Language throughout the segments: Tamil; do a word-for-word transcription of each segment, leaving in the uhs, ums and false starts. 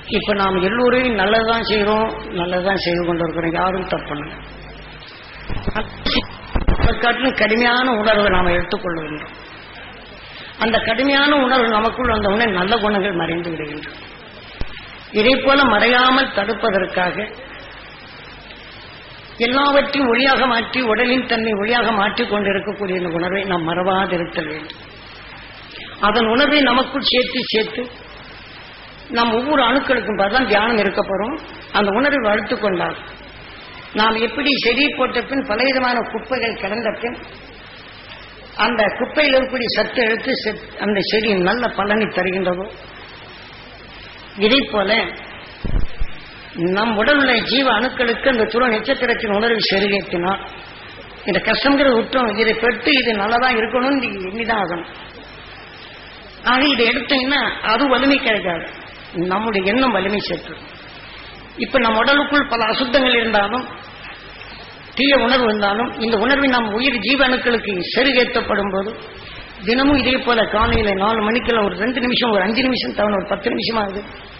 இப்ப நாம் எல்லோரையும் நல்லதுதான் செய்யறோம், நல்லதுதான் செய்து கொண்டிருக்கிறோம், யாரும் தப்பு. காட்டிலும் கடுமையான உணர்வை நாம் எடுத்துக்கொள்ளுகின்றோம். அந்த கடுமையான உணர்வு நமக்குள் அந்த உணர்வு நல்ல குணங்கள் மறைந்து விடுகின்றன. இதை போல மறையாமல் தடுப்பதற்காக எல்லாவற்றையும் ஒளியாக மாற்றி உடலின் தன்மை ஒளியாக மாற்றிக் கொண்டிருக்கக்கூடிய இந்த உணர்வை நாம் மறவாதிருத்தல் வேண்டும். அதன் உணர்வை நமக்குள் சேர்த்து சேர்த்து நாம் ஒவ்வொரு அணுக்களுக்கும் தான் தியானம் இருக்க போறோம். அந்த உணர்வை வளர்த்துக் கொண்டால் நாம் எப்படி செடி போட்ட பின் பலவிதமான குப்பைகள் கிடந்த பின் அந்த குப்பையில் இருக்கக்கூடிய சத்து எடுத்து அந்த செடி நல்ல பலனை தருகின்றதோ, இதை போல நம் உடல் உள்ள ஜீவ அணுக்களுக்கு அந்த துருவ நட்சத்திரத்தின் உணர்வை செருகேற்றினால் இந்த கஷ்டங்கிற உத்தம் இதை பெற்று இது நல்லதா இருக்கணும்னு எண்ணிதான் ஆகணும். ஆக இதை எடுத்தீங்கன்னா அது வலிமை கிடைக்காது, நம்முடைய எண்ணம் வலிமை சேர்த்து. இப்ப நம் உடலுக்குள் பல அசுத்தங்கள் இருந்தாலும் தீய உணர்வு இருந்தாலும் இந்த உணர்வை நாம் உயிர் ஜீவ அணுக்களுக்கு செருகேற்றப்படும் போது தினமும் இதே போல காலையில நாலு மணிக்குள்ள ஒரு ரெண்டு நிமிஷம் ஒரு அஞ்சு நிமிஷம் தவணை ஒரு பத்து நிமிஷம் ஆகுது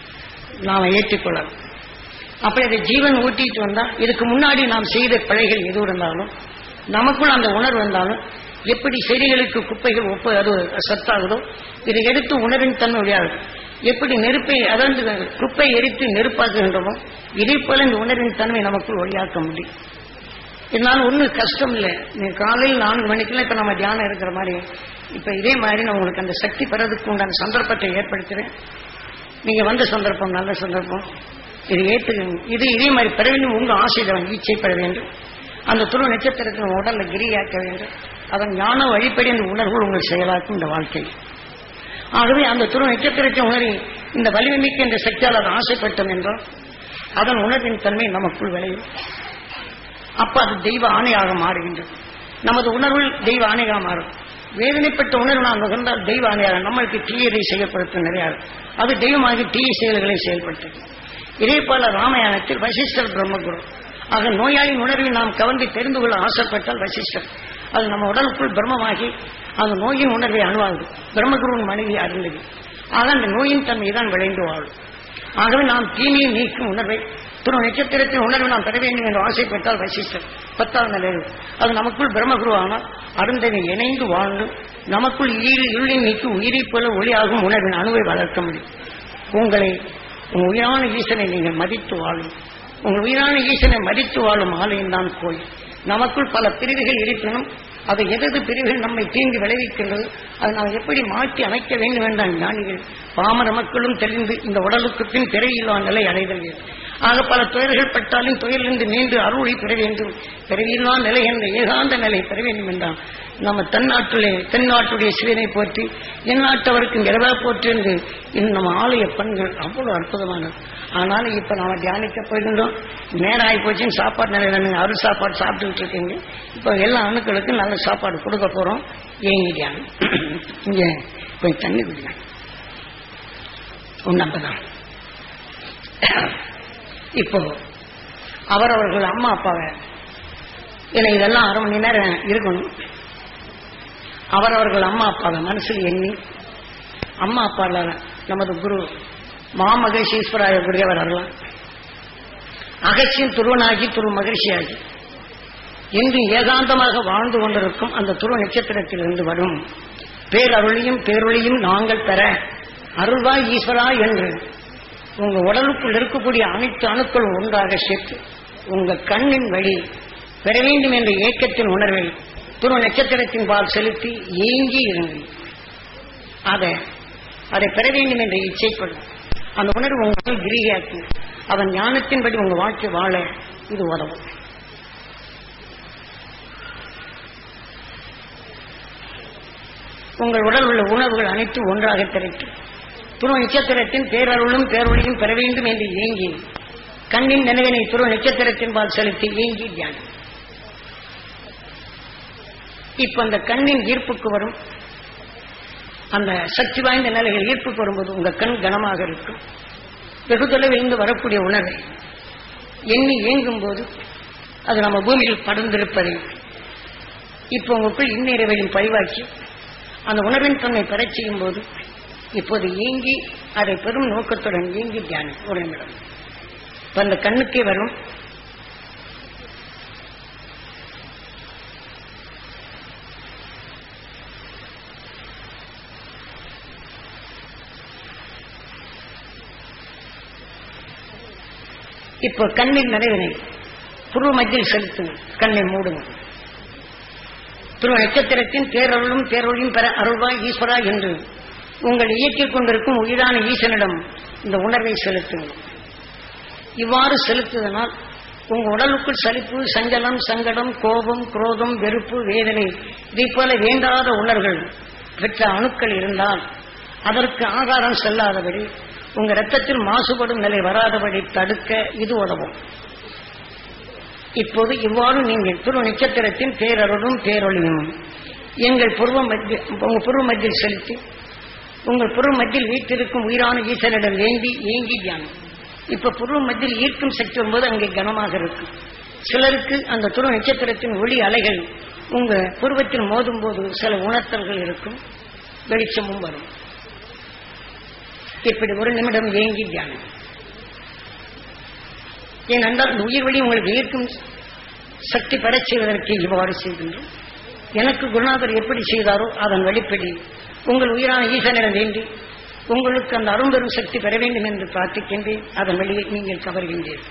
நாம ஏற்றிக்கொள்ளலாம். அப்ப இதை ஜீவன் ஊட்டிட்டு வந்தா இதுக்கு முன்னாடி நாம் செய்த பிழைகள் எது இருந்தாலும் நமக்குள் அந்த உணர்வு வந்தாலும் எப்படி செடிகளுக்கு குப்பைகள் ஒப்ப அது சத்தாகுதோ இதை எடுத்து உணர்வின் தன்மை வழியாகும். எப்படி நெருப்பை அதாவது குப்பை எரித்து நெருப்பாக்குகின்றமோ இதே போல இந்த உணர்வின் தன்மை நமக்குள் ஒளியாக்க முடியும். இதனால ஒன்றும் கஷ்டம் இல்லை. நீ காலையில் நான்கு மணிக்கெல்லாம் இப்ப நம்ம தியானம் இருக்கிற மாதிரி இப்ப இதே மாதிரி நான் உங்களுக்கு அந்த சக்தி பெறதுக்கு உண்டான சந்தர்ப்பத்தை ஏற்படுத்துறேன். நீங்க வந்த சந்தர்ப்பம் நல்ல சந்தர்ப்பம், இது ஏற்றுக்கணும். இது இதே மாதிரி பெற வேண்டும். உங்க ஆசையில ஈச்சைப்பட வேண்டும். அந்த துருவ நட்சத்திரத்தின் உடல்ல கிரியாக்க வேண்டும். அதன் ஞான வழிப்படி அந்த உணர்வுகள் உங்கள் செயலாக்கும் இந்த வாழ்க்கை. ஆகவே அந்த துருவ நட்சத்திரத்தின் உணர்வை இந்த வலிமைமிக்க இந்த சக்தியால் அதை ஆசைப்பட்டோம் என்றால் அதன் உணர்வின் தன்மை நமக்குள் விளையும். அப்ப அது தெய்வ ஆணையாக மாறுகின்றது. நமது உணர்வு தெய்வ ஆணையாக மாறும். வேதனைப்பட்ட உணர்வு நாம் நுகர்ந்தால் தெய்வ ஆணையாக நம்மளுக்கு தீயதை செய்யப்படுத்தும் நிறைய அது தெய்வமாக தீய செயல்களை செயல்படுத்தும். இதே போல ராமாயணத்தில் வசிஷ்டர் பிரம்மகுரு ஆக நோயாளியின் உணர்வை நாம் கவர்ந்து தெரிந்து கொள்ள ஆசைப்பட்டால் வசிஷ்டர் அது நம்ம உடலுக்குள் பிரம்மமாகி அந்த நோயின் உணர்வை அணுவாகுது. பிரம்மகுருவின் மனைவி அறிந்தது. ஆக அந்த நோயின் தன்மை தான் விளைந்து வாழும். ஆகவே நாம் தீமையை நீக்கும் உணர்வை துருவ நட்சத்திரத்தின் உணர்வு நாம் பெற வேண்டும் என்று ஆசைப்பட்டால் வசிஷ்டர் பத்தாவது நிலையில் அது நமக்குள் பிரம்மகுரு ஆனால் அருந்தனை இணைந்து வாழ்ந்து நமக்குள் இருளை நீக்கி உயிரை போல ஒளியாகும் உணர்வின் அணுவை வளர்க்க முடியும். உங்களை உங்கள் உயிரான ஈசனை நீங்கள் மதித்து வாழும். உங்கள் உயிரான ஈசனை மதித்து வாழும் ஆலயம் தான் கோயில். நமக்குள் பல பிரிவுகள் இருப்பினும் அது எதது பிரிவுகள் நம்மை தீங்கி விளைவிக்கின்றது அதை நாம் எப்படி மாற்றி அமைக்க வேண்டும் என்றால் ஞானிகள் பாமர மக்களும் தெரிந்து இந்த உடலுக்கு பின் பிறவியில்லா நிலை அடைதல் வேண்டும். ஆக பல துயர்கள் பட்டாலும் துயரிலிருந்து மீண்டு அருளை பெற வேண்டும். பிறவியில்லா நிலை என்ற ஏகாந்த நிலை பெற வேண்டும் என்றால் நம்ம தென்னாட்டிலே தென்னாட்டுடைய சிவனை போற்றி எந்நாட்டவருக்கு நிறைவா போற்றி என்று நம்ம ஆலய பண்கள் அவ்வளவு அற்புதமானது. ஆனாலும் இப்ப நாம தியானிக்க போயிருந்தோம், நேரம் ஆகி போச்சுன்னு சாப்பாடு நிலையில நீங்க அருள் சாப்பாடு சாப்பிட்டுக்கிட்டு இருக்கீங்க. இப்ப எல்லா அணுக்களுக்கும் நல்ல சாப்பாடு கொடுக்க போறோம். ஏங்கி தியானம் இங்க கொஞ்சம் தண்ணி குடிக்கலாம். ஒன்னப்பதான் இப்போ அவரவர்கள் அம்மா அப்பாவை ஏன்னா இதெல்லாம் அரை மணி நேரம் இருக்கணும். அவரவர்கள் அம்மா அப்பாவை மனசில் எண்ணி அம்மா அப்பால நமது குரு மாமகேஸ்வராய குருதேவர் அவர்கள் அகசியின் துருவனாகி துரு மகிழ்ச்சியாகி என்று ஏகாந்தமாக வாழ்ந்து கொண்டிருக்கும் அந்த துருவ நட்சத்திரத்திலிருந்து வரும் பேரருளையும் பேரொழியும் நாங்கள் பெற அருள்வாய் ஈஸ்வரா என்று உங்க உடலுக்குள் இருக்கக்கூடிய அனைத்து அணுக்களும் ஒன்றாக சேர்த்து உங்க கண்ணின் வழி பெற வேண்டும் என்ற ஏக்கத்தின் உணர்வை துருவ நட்சத்திரத்தின் பால் செலுத்தி ஏங்கி இருங்கள். அதை அதை பெற வேண்டும் என்ற இச்சைப்படும் அந்த உணர்வு உங்கள் கிரியாக்கி அதன் ஞானத்தின்படி உங்க வாழ்க்கை வாழ இது உதவும். உங்கள் உடல் உள்ள உணர்வுகள் அனைத்தும் ஒன்றாக திரட்டி துருவ நட்சத்திரத்தின் பேரருளும் பேரொழியும் பெற வேண்டும் என்று ஏங்கி கண்ணின் நினைவினை துருவ நட்சத்திரத்தின் பால் செலுத்தி ஏங்கி தியானம். இப்ப அந்த கண்ணின் ஈர்ப்புக்கு வரும் அந்த சக்தி வாய்ந்த நிலைகள் ஈர்ப்புக்கு வரும்போது உங்க கண் கனமாக இருக்கும். வெகு தொலைவிலிருந்து வரக்கூடிய உணர்வை எண்ணி இயங்கும் போது அது நம்ம பூமியில் படர்ந்திருப்பதை இப்ப உங்களுக்குள் இன்னிரவையும் பதிவாக்கி அந்த உணர்வின் தன்மை பெறச் செய்யும் போது இப்போது ஏங்கி அதை பெரும் நோக்கத்துடன் ஏங்கி தியானம் ஒரு நிமிடம். இப்ப அந்த கண்ணுக்கே வரும். இப்போ கண்ணின் நிறைவினை புருவ மத்தியில் செலுத்துங்கள். கண்ணை மூடுங்க. துருவ நட்சத்திரத்தின் பேரருளும் பேரொழியும் பெற அருள்வாய் ஈஸ்வரா என்று உங்கள் இயக்கிக் கொண்டிருக்கும் உயிரான ஈசனிடம் இந்த உணர்வை செலுத்துங்கள். இவ்வாறு செலுத்துவதனால் உங்க உடலுக்குள் சலிப்பு, சஞ்சலம், சங்கடம், கோபம், குரோதம், வெறுப்பு, வேதனை இதை போல வேண்டாத உணர்வுகள் பெற்ற அணுக்கள் இருந்தால் அதற்கு ஆகாரம் செல்லாதபடி உங்க ரத்தத்தில் மாசுபடும் நிலை வராதபடி தடுக்க இது உதவும். இப்போது இவ்வாறு நீங்கள் துருவ நட்சத்திரத்தின் பேரருளும் பேரொழியும் எங்கள் புருவ மத்திய உங்க புருவ மத்தியில் செலுத்தி உங்கள் புருவ மத்தியில் வீட்டிற்கும் உயிரான ஈசனிடம் வேண்டி ஏங்கி தியானம். இப்ப புருவ மத்தியில் ஈர்க்கும் சக்தி வரும்போது அங்கே கனமாக இருக்கும். சிலருக்கு அந்த துருவ நட்சத்திரத்தின் ஒளி அலைகள் உங்க புருவத்தில் மோதும் போது சில உணர்த்தல்கள் இருக்கும், வெளிச்சமும் வரும். இப்படி ஒரு நிமிடம் ஏங்கி தியானம். ஏனென்றால் இந்த உயிர் வழி உங்களுக்கு ஈர்க்கும் சக்தி பெறச் செய்வதற்கு இவ்வாறு செய்கின்றோம். எனக்கு குருநாதர் எப்படி செய்தாரோ அதன் வழிப்படி உங்கள் உயிரான ஈசனிடம் வேண்டி உங்களுக்கு அந்த அரும்பெரும் சக்தி பெற வேண்டும் என்று பிரார்த்திக்கின்றேன். அதன் வழியை நீங்கள் கவர்கின்றீர்கள்.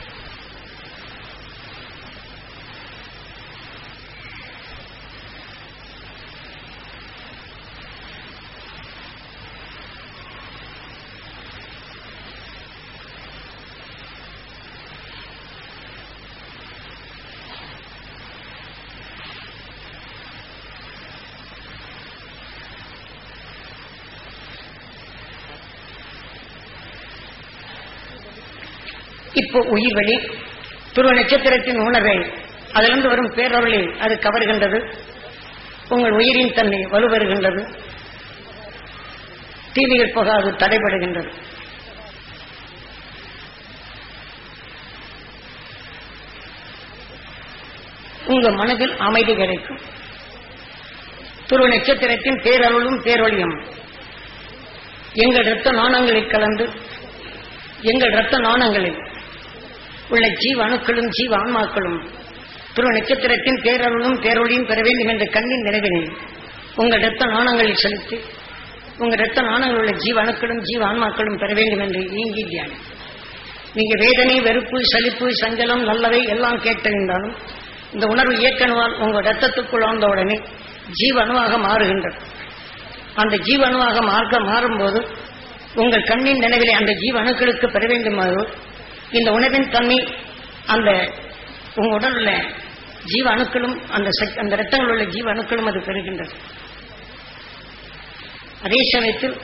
இப்போ உயிர் வழி துருவ நட்சத்திரத்தின் உணர்வை அதிலிருந்து வரும் பேரொருளை அது கவர்கின்றது. உங்கள் உயிரின் தன்மை வலுவருகின்றது. தீமைகள் போக அது தடைபடுகின்றது. உங்க மனதில் அமைதி கிடைக்கும். துருவ நட்சத்திரத்தின் பேரருளும் பேரொழியும் எங்கள் இரத்த நாணங்களில் கலந்து எங்கள் இரத்த நாணங்களில் உள்ள ஜீவ அணுக்களும் ஜீவ ஆன்மாக்களும் துருவ நட்சத்திரத்தின் பேரருளும் பேரொழியும் பெற வேண்டும் என்ற கண்ணின் நிறைவினை உங்கள் இரத்த நாணங்களில் செலுத்தி உங்கள் இரத்த நாணங்கள் உள்ள ஜீவ அணுக்களும் ஜீவ ஆன்மாக்களும் பெற வேண்டும் என்று ஏங்கி தியானம். நீங்க வேதனை, வெறுப்பு, சலிப்பு, சஞ்சலம் நல்லவை எல்லாம் கேட்டறிந்தாலும் இந்த உணர்வு இயக்கணுவால் உங்கள் இரத்தத்துக்குள் ஆழ்ந்த உடனே ஜீவ அணுவாக மாறுகின்றது. அந்த ஜீவ அணுவாக மார்க்க மாறும்போது உங்கள் கண்ணின் நினைவிலே அந்த ஜீவ அணுக்களுக்கு பெற வேண்டுமாறு இந்த உணவின் தன்மை அந்த உங்க உடல் உள்ள ஜீவ அணுக்களும் அந்த அந்த இரத்தங்கள் உள்ள ஜீவ அணுக்களும் அது பெறுகின்றது. அதே சமயத்தில்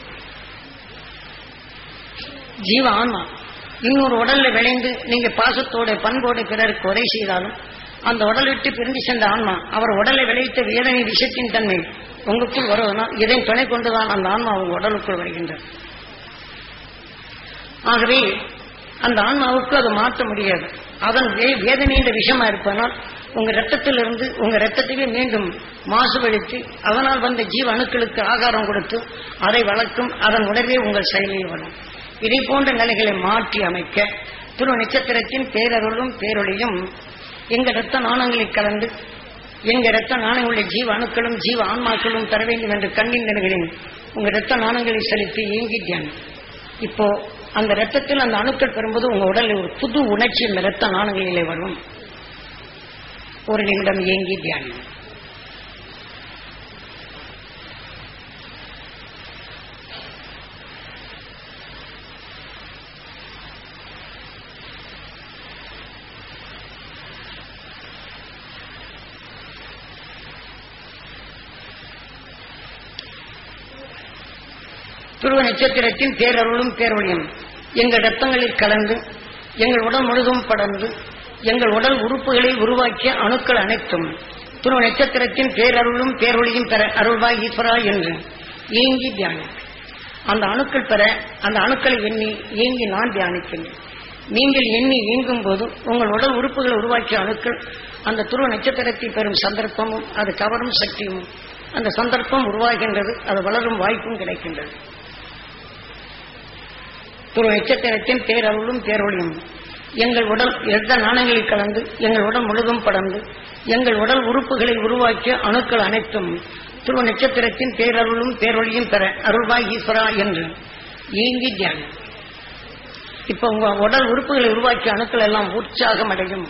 ஜீவ ஆன்மா இன்னொரு உடல்ல விளைந்து நீங்க பாசத்தோட பண்போட பிறருக்கு உரை செய்தாலும் அந்த உடல் விட்டு பிரிந்து சென்ற ஆன்மா அவர் உடலை விளைவித்த வேதனை விஷயத்தின் தன்மை உங்களுக்குள் வருவதனால் இதை துணை கொண்டுதான் அந்த ஆன்மா உங்க உடலுக்குள் வருகின்றது. ஆகவே அந்த ஆன்மாவுக்கு அதை மாற்ற முடியாது. அதன் வேதனை என்ற விஷயமா இருப்பதனால் உங்க ரத்தத்திலிருந்து உங்க ரத்தத்தையே மீண்டும் மாசுபடுத்தி அதனால் வந்த ஜீவ அணுக்களுக்கு ஆகாரம் கொடுத்து அதை வளர்க்கும். அதன் உணர்வே உங்கள் செயலில் வரும். இதை போன்ற நிலைகளை மாற்றி அமைக்க துருவ நட்சத்திரத்தின் பேரருளும் பேரொழியும் எங்க இரத்த நாணங்களில் கலந்து எங்க இரத்த நாணங்களுடைய ஜீவ அணுக்களும் ஜீவ ஆன்மாக்களும் தர வேண்டும் என்று கண்ணின் நிலைகளில் உங்க இரத்த நாணங்களை செலுத்தி ஏங்கி தியானம். இப்போ அந்த ரத்தத்தில் அந்த அணுக்கள் பெறும்போது உங்க உடலில் ஒரு புது உணர்ச்சி இந்த இரத்த நாணங்களிலே வரும். ஒரு நிமிடம் ஏங்கி தியானம். துருவ நட்சத்திரத்தின் பேரருளும் பேரொழியும் எங்கள் ரத்தங்களில் கலந்து எங்கள் உடல் முழுதும் படர்ந்து எங்கள் உடல் உறுப்புகளை உருவாக்கிய அணுக்கள் அனைத்தும் துருவ நட்சத்திரத்தின் பேரருளும் பேரொழியும் பெற அருள்வாய் ஈஸ்வரா என்று ஏங்கி தியானம். அந்த அணுக்கள் பெற அந்த அணுக்களை எண்ணி ஏங்கி நான் தியானிக்கின்றேன். நீங்கள் எண்ணி இயங்கும் போது உங்கள் உடல் உறுப்புகளை உருவாக்கிய அணுக்கள் அந்த துருவ நட்சத்திரத்தை பெறும் சந்தர்ப்பமும் அது கவரும் சக்தியும் அந்த சந்தர்ப்பம் உருவாகின்றது. அது வளரும் வாய்ப்பும் கிடைக்கின்றது. துரு நட்சத்திரத்தின் பேரருளும் பேரொழியும் எங்கள் உடல் எந்த நாணங்களில் கலந்து எங்கள் உடல் முழுதும் படர்ந்து எங்கள் உடல் உறுப்புகளை உருவாக்கிய அணுக்கள் அனைத்தும் துருவ நட்சத்திரத்தின் பேரருளும் பேரொழியும் பெற அருள்வாய் ஈஸ்வரா என்று ஏங்கி தியானம். இப்ப உங்க உடல் உறுப்புகளை உருவாக்கிய அணுக்கள் எல்லாம் உற்சாகம் அடையும்.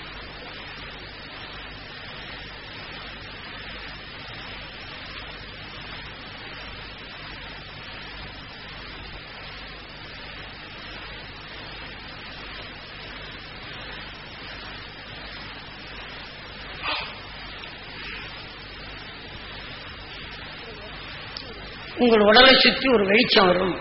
உங்கள் உடலை சுற்றி ஒரு வெளிச்சம் வரும்.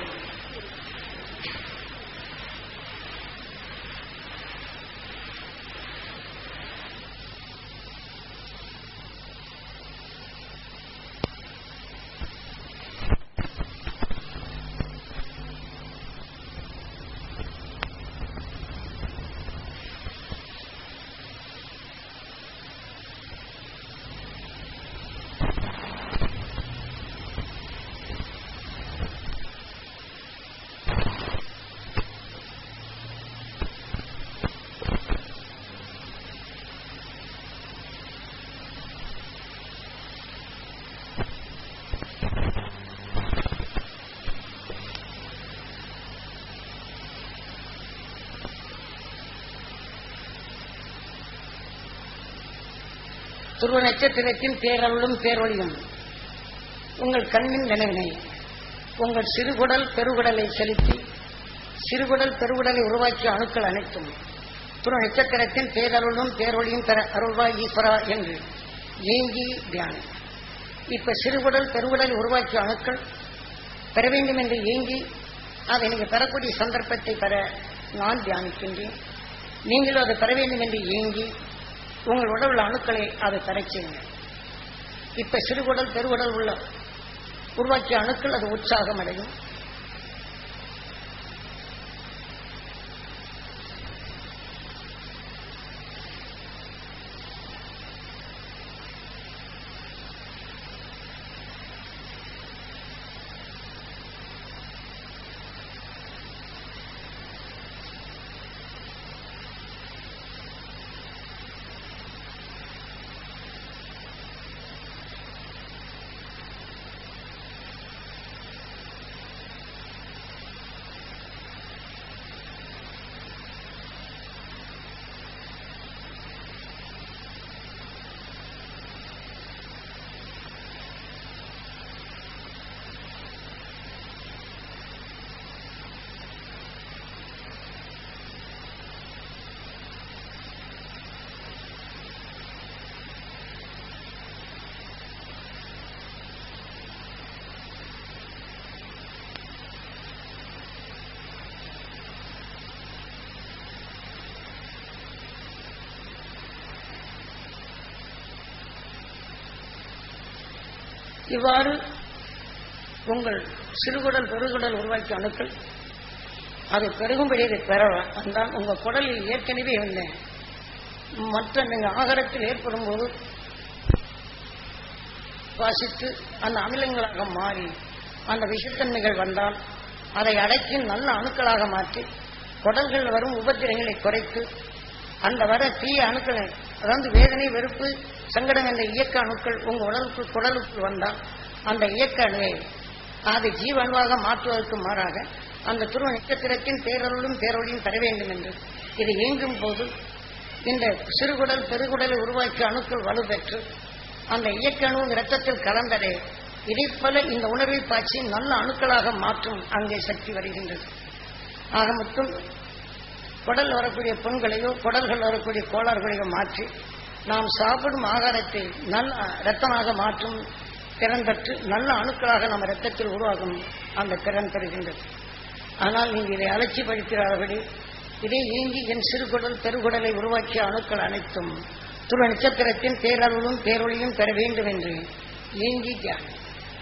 துருவ நட்சத்திரத்தின் பேரருளும் பேரொழியும் உங்கள் கண்ணின் நினைவினை உங்கள் சிறுகுடல் பெருகுடலை செலுத்தி சிறுகுடல் பெருகுடலை உருவாக்கிய அணுக்கள் அனைத்தும் துருவ நட்சத்திரத்தின் பேரருளும் பேரொழியும் பெற அருள்வாய் ஈஸ்வரா என்று ஏங்கி தியானம். இப்ப சிறுகுடல் பெருகுடலை உருவாக்கிய அணுக்கள் பெற வேண்டும் என்று ஏங்கி அதை நீங்கள் பெறக்கூடிய சந்தர்ப்பத்தை பெற நான் தியானிக்கின்றேன். நீங்களும் அதை பெற வேண்டும் என்று ஏங்கி உங்கள் உடல் உள்ள அணுக்களை அதை பெறச் செய்யுங்கள். இப்ப சிறுகுடல் பெருகுடல் உள்ள உருவாக்கிய அணுக்கள் அது உற்சாகம் அடையும். இவ்வாறு உங்கள் சிறுகுடல் பெருகுடல் உருவாக்கிய அணுக்கள் அதை பெருகும்படி இதை பெறலாம். வந்தால் உங்கள் குடலில் ஏற்கனவே இருந்த மற்ற நீங்கள் ஆகாரத்தில் ஏற்படும் போது வாசித்து அந்த அமிலங்களாக மாறி அந்த விஷத்தன்மைகள் வந்தால் அதை அடக்கி நல்ல அணுக்களாக மாற்றி குடல்கள் வரும் உபத்திரங்களை குறைத்து அந்த வர தீய அணுக்களை அதாவது வேதனை வெறுப்பு சங்கடம் என்ற இயக்க அணுக்கள் உங்க உடலுக்கு குடலுக்குள் வந்தால் அந்த இயக்க அணுவை அதை ஜீவணுவாக மாற்றுவதற்கு மாறாக அந்த துருவ நட்சத்திரத்தின் பேரருளும் பேரொழியும் பெற வேண்டும் என்று இது இயங்கும் போது இந்த சிறுகுடல் பெருகுடலை உருவாக்கிய அணுக்கள் வலுப்பெற்று அந்த இயக்க அணு இரத்தத்தில் கலந்தடைய இதை போல இந்த உணர்வை பாய்ச்சி நல்ல அணுக்களாக மாற்றும் அங்கே சக்தி வருகின்றது. ஆக மொத்தம் குடல் வரக்கூடிய புண்களையோ குடல்கள் வரக்கூடிய கோளாறுகளையோ மாற்றி நாம் சாப்பிடும் ஆகாரத்தை நல்ல இரத்தமாக மாற்றும் திறன் பெற்று நல்ல அணுக்களாக நம்ம இரத்தத்தில் உருவாகும் அந்த திறன் பெறுகின்றது. ஆனால் நீங்கள் இதை அலட்சிப்படுத்தாதபடி இதே ஏங்கி என் சிறுகுடல் பெருகுடலை உருவாக்கிய அணுக்கள் அனைத்தும் துருவ நட்சத்திரத்தின் பேரருளும் பேரொழியும் பெற வேண்டும் என்று ஏங்கி தியானம்.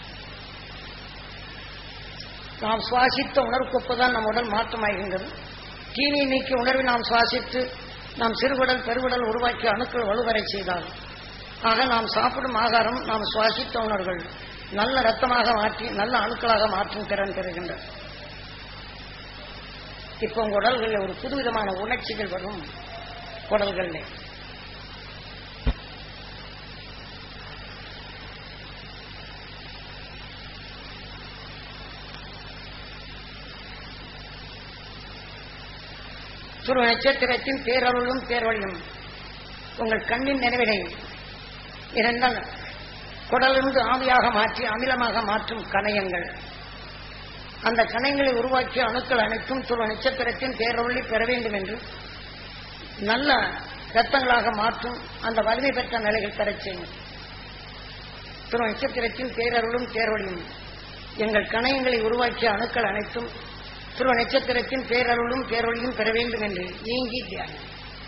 நாம் சுவாசித்த உணர்வுக்கொப்புதான் நம் உடல் மாற்றமாகின்றது. தீமையை நீக்கி உணர்வை நாம் சுவாசித்து நாம் சிறுகுடல் பெருகுடல் உருவாக்கிய அணுக்கள் வலுவரை செய்தால் ஆக நாம் சாப்பிடும் ஆகாரம் நாம் சுவாசித்த உணர்வுகள் நல்ல இரத்தமாக மாற்றி நல்ல அணுக்களாக மாற்றும் திறன் பெறுகின்றது. இப்ப உங்க உடல்களில் ஒரு புதுவிதமான உணர்ச்சிகள் வரும். உடல்கள்ல துருவ நட்சத்திரத்தின் பேரருளும் பேரொழியும் உங்கள் கண்ணின் நினைவினை இரண்டால் குடலிருந்து ஆவியாக மாற்றி அமிலமாக மாற்றும் கணையங்கள், அந்த கணையங்களை உருவாக்கிய அணுக்கள் அனைத்தும் துருவ நட்சத்திரத்தின் பேரொழி பெற வேண்டும் என்று நல்ல இரத்தங்களாக மாற்றும் அந்த வலிமை பெற்ற நிலைகள் பெறச் செய்யும். துருவ நட்சத்திரத்தின் பேரருளும் பேரொழியும் எங்கள் கணையங்களை உருவாக்கிய அணுக்கள் அனைத்தும் துருவ நட்சத்திரத்தின் பேரருளும் பேரொழியும் பெற வேண்டும் என்று ஏங்கி தியானம்.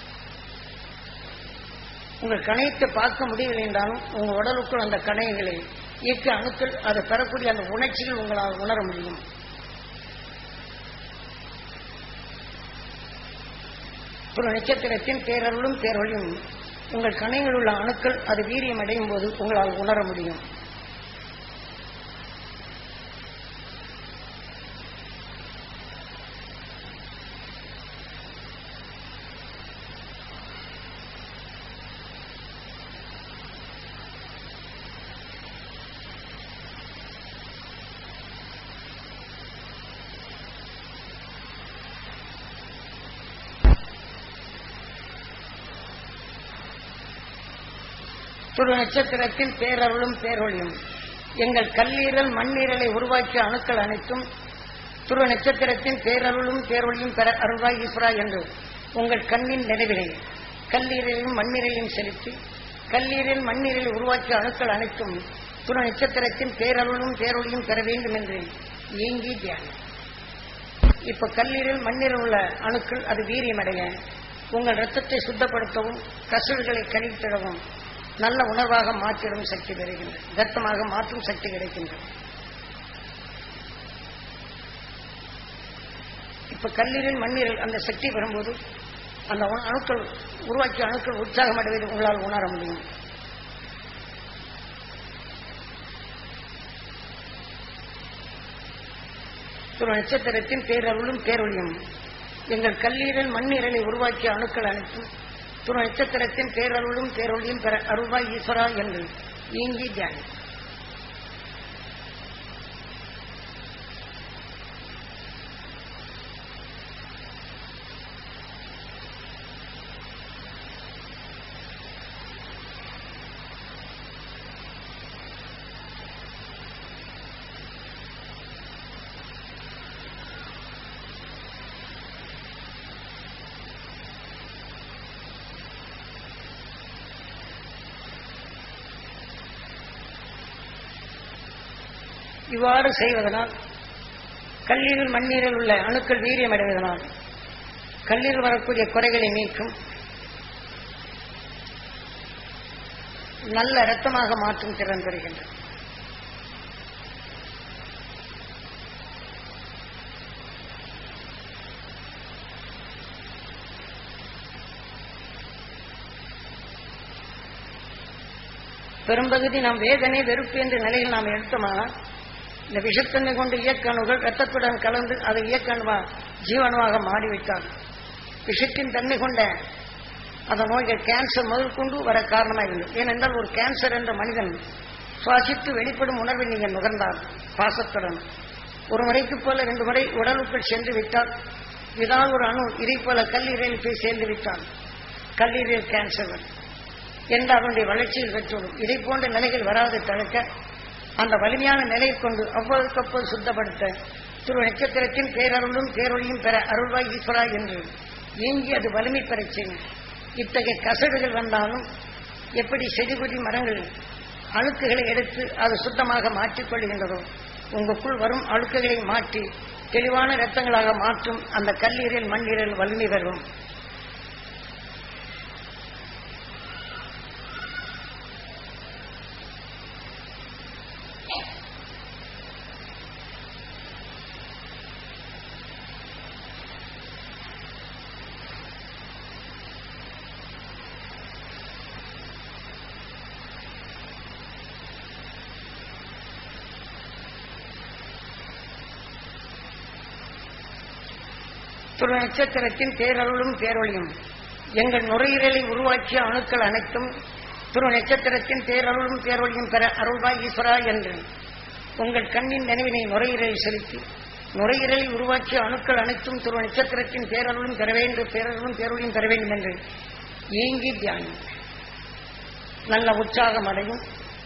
உங்கள் கணையத்தை பார்க்க முடியவில்லை என்றாலும் உங்கள் உடலுக்குள் அந்த கணையங்களை இயக்க அணுக்கள் அதை பெறக்கூடிய அந்த உணர்ச்சிகள் உங்களால் உணர முடியும். துருவ நட்சத்திரத்தின் பேரருளும் பேரொழியும் உங்கள் கணையில் உள்ள அணுக்கள் அது வீரியம் அடையும் போது உங்களால் உணர முடியும். துருவ நட்சத்திரத்தின் பேரருளும் பேரொழியும் எங்கள் கல்லீரல் மண்ணீரலை உருவாக்கிய அணுக்கள் அனைத்தும் துருவ நட்சத்திரத்தின் பேரருளும் பேரொழியும் பெற அருள்வாய் ஈஸ்வரா என்று உங்கள் கண்ணின் நினைவினை கல்லீரலையும் மண்ணீரலையும் செலுத்தி கல்லீரல் மண்ணீரலை உருவாக்கிய அணுக்கள் அனைத்தும் துருவ நட்சத்திரத்தின் பேரருளும் பேரொழியும் பெற வேண்டும் என்று ஏங்கி தியானம். இப்ப கல்லீரல் மண்ணீரல் உள்ள அணுக்கள் அது வீரியமடைய உங்கள் ரத்தத்தை சுத்தப்படுத்தவும் கசடுகளை கழித்திடவும் நல்ல உணர்வாக மாற்றிடும் சக்தி பெறுகின்றது, ரத்தமாக மாற்றும் சக்தி கிடைக்கின்றது. இப்ப கல்லீரல் மண்ணீரல் அந்த சக்தி பெறும்போது அந்த அணுக்கள் உருவாக்கிய அணுக்கள் உற்சாகம் அடைவதை உங்களால் உணர முடியும். துருவ நட்சத்திரத்தின் பேரருளும் பேரொழியும் எங்கள் கல்லீரல் மண்ணீரலை உருவாக்கிய அணுக்கள் அனைத்தும் துருவ நட்சத்திரத்தின் பேரருளும் பேரொழியும் பெற அருள்வாய் ஈஸ்வரா என்று ஏங்கி தியானம். இவ்வாறு செய்வதனால் கல்லீரல் மண்ணீரில் உள்ள அணுக்கள் வீரியம் அடைவதனால் கல்லீரல் வரக்கூடிய குறைகளை நீக்கும், நல்ல இரத்தமாக மாற்றும் திறன் பெறுகின்றது. பெரும்பகுதி நாம் வேதனை வெறுப்பு என்ற நிலையில் நாம் எடுத்தோமானால் இந்த விஷத்தன்மை கொண்டு இயக்கணுகள் இரத்தத்துடன் கலந்து அதை இயக்கணுவா ஜீவணுவாக மாறிவிட்டால் விஷத்தின் தன்மை கொண்ட அந்த நோய்கள் கேன்சர் முதல் கொண்டு வர காரணமாகிறது. ஏனென்றால் ஒரு கேன்சர் என்ற மனிதன் சுவாசித்து வெளிப்படும் உணர்வை நீங்கள் நுகர்ந்தால் பாசத்துடன் ஒரு முறைக்கு போல ரெண்டு முறை உடலுக்குள் சென்று விட்டால் இதால் ஒரு அணு இதை போல கல்லீரலில் போய் சேர்ந்து விட்டால் கல்லீரல் கேன்சர் என்ற அதனுடைய வளர்ச்சியில் பெற்றுவிடும். இதை போன்ற நிலைகள் வராது தடுக்க அந்த வலிமையான நிலையை கொண்டு அவ்வளவுக்கப்போது சுத்தப்படுத்த துருவ நட்சத்திரத்தின் பேரருளும் பேரொழியும் பெற அருள்வாய் ஈஸ்வரா என்று ஏங்கி அது வலிமை பெறச் செய்யும். இத்தகைய கசடுகள் வந்தாலும் எப்படி செடிகொடி மரங்கள் அழுக்குகளை எடுத்து அது சுத்தமாக மாற்றிக்கொள்கின்றதோ உங்களுக்குள் வரும் அழுக்குகளை மாற்றி தெளிவான இரத்தங்களாக மாற்றும் அந்த கல்லீரல் மண்ணீரல் வலிமை பெறும். துரு நட்சத்திரத்தின் பேரருளும் பேரொழியும் எங்கள் நுரையீரலை உருவாக்கிய அணுக்கள் அனைத்தும் துரு நட்சத்திரத்தின் பேரருளும் பேரொழியும் பெற அருள்வாய் ஈஸ்வரா என்று உங்கள் கண்ணின் நினைவினை நுரையீரலை செலுத்தி நுரையீரலை உருவாக்கிய அணுக்கள் அனைத்தும் துரு நட்சத்திரத்தின் பேரருளும் பெற வேண்டும் பேரருளும் பேரொழியும் பெற வேண்டும் என்று ஏங்கி தியானம் நல்ல உற்சாகம் அடையும்.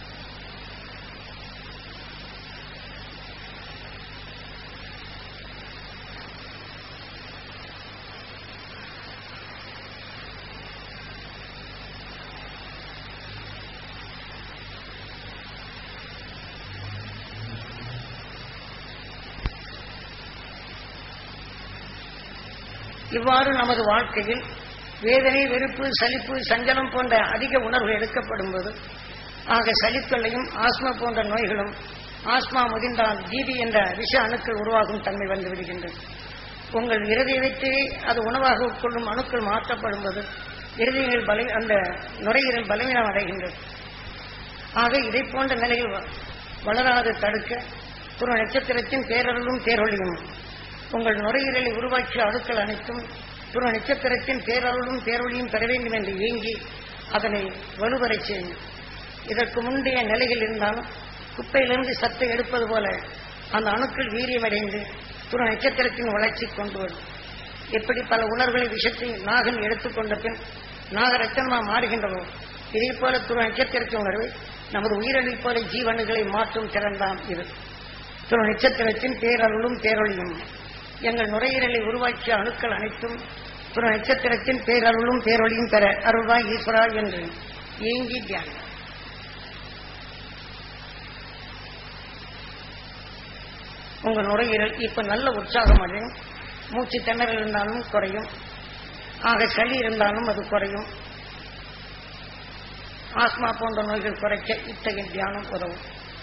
இவ்வாறு நமது வாழ்க்கையில் வேதனை, வெறுப்பு, சலிப்பு, சஞ்சலம் போன்ற அதிக உணர்வுகள் எடுக்கப்படும் போது ஆக சலித்தொல்லையும் ஆஸ்மா போன்ற நோய்களும் ஆஸ்மா முதிர்ந்தால் ஜீவி என்ற விஷ அணுக்கள் உருவாகும் தன்மை வந்து விடுகின்றது. உங்கள் இருதயத்தை அது உணவாக உட்கொள்ளும் அணுக்கள் மாற்றப்படும் போது இருதயங்கள் பல அந்த நுரையீரல் பலவீனம் அடைகின்றது. ஆக இதை போன்ற நிலையில் வளராது தடுக்க துரு நட்சத்திரத்தின் பேரருளும் பேரொழியும் உங்கள் நுரையீரலை உருவாக்கிய அணுக்கள் அனைத்தும் துரு நட்சத்திரத்தின் பேரருளும் பேரொழியும் பெற வேண்டும் என்று ஏங்கி அதனை வலுவரை செய்யும். இதற்கு முந்தைய நிலையில் இருந்தாலும் குப்பையிலிருந்து சத்தை எடுப்பது போல அந்த அணுக்கள் வீரியமடைந்து துரு நட்சத்திரத்தின் வளர்ச்சி கொண்டு வரும். எப்படி பல உணர்வுகளை விஷத்தை நாகன் எடுத்துக்கொண்ட பின் நாகரத்தனமா மாறுகின்றனோ இதே போல துரு நட்சத்திரத்தின் உணர்வு நமது உயிரழில் போல ஜீவனுகளை மாற்றும் திறன்தான் இது. துரு நட்சத்திரத்தின் பேரருளும் பேரொழியும் எங்கள் நுரையீரலை உருவாக்கிய அணுக்கள் அனைத்தும் துரு நட்சத்திரத்தின் பேரருளும் பேரொழியும் பெற அருள்வாய் ஈஸ்வரா என்று ஏங்கி தியானம். உங்கள் நுரையீரல் இப்ப நல்ல உற்சாகம் அடையும். மூச்சு திணறல் இருந்தாலும் குறையும். ஆக சளி இருந்தாலும் அது குறையும். ஆஸ்மா போன்ற நோய்கள் குறைக்க இத்தகைய தியானம் உதவும்.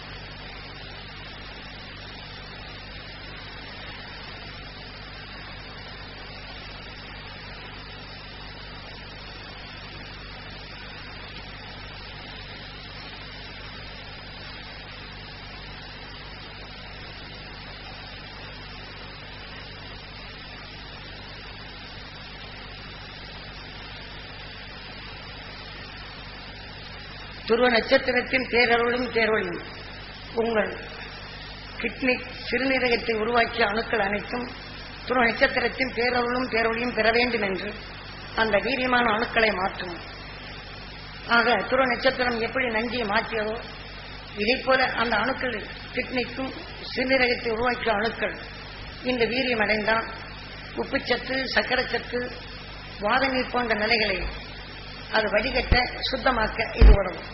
துருவ நட்சத்திரத்தின் பேரருளும் பேரொழியும் உங்கள் கிட்னி சிறுநீரகத்தை உருவாக்கிய அணுக்கள் அனைத்தும் துருவ நட்சத்திரத்தின் பேரருளும் பேரொழியும் பெற வேண்டும் என்று அந்த வீரியமான அணுக்களை மாற்றும். ஆக துருவ நட்சத்திரம் எப்படி நஞ்சியை மாற்றியதோ இதே போல அந்த அணுக்கள் கிட்னிக்கும் சிறுநீரகத்தை உருவாக்கிய அணுக்கள் இந்த வீரியம் அடைந்தால் உப்புச்சத்து, சக்கரச்சத்து, வாத நீர் போன்ற நிலைகளை அது வடிகட்ட சுத்தமாக்க இது உதவும்.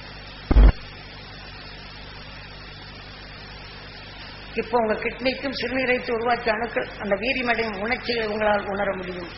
இப்போ உங்க கிட்னிக்கும் சிறுநீரகத்தை உருவாக்கிய அணுக்கள் அந்த வீரியமடையும் உணர்ச்சிகளை உங்களால் உணர முடியும்.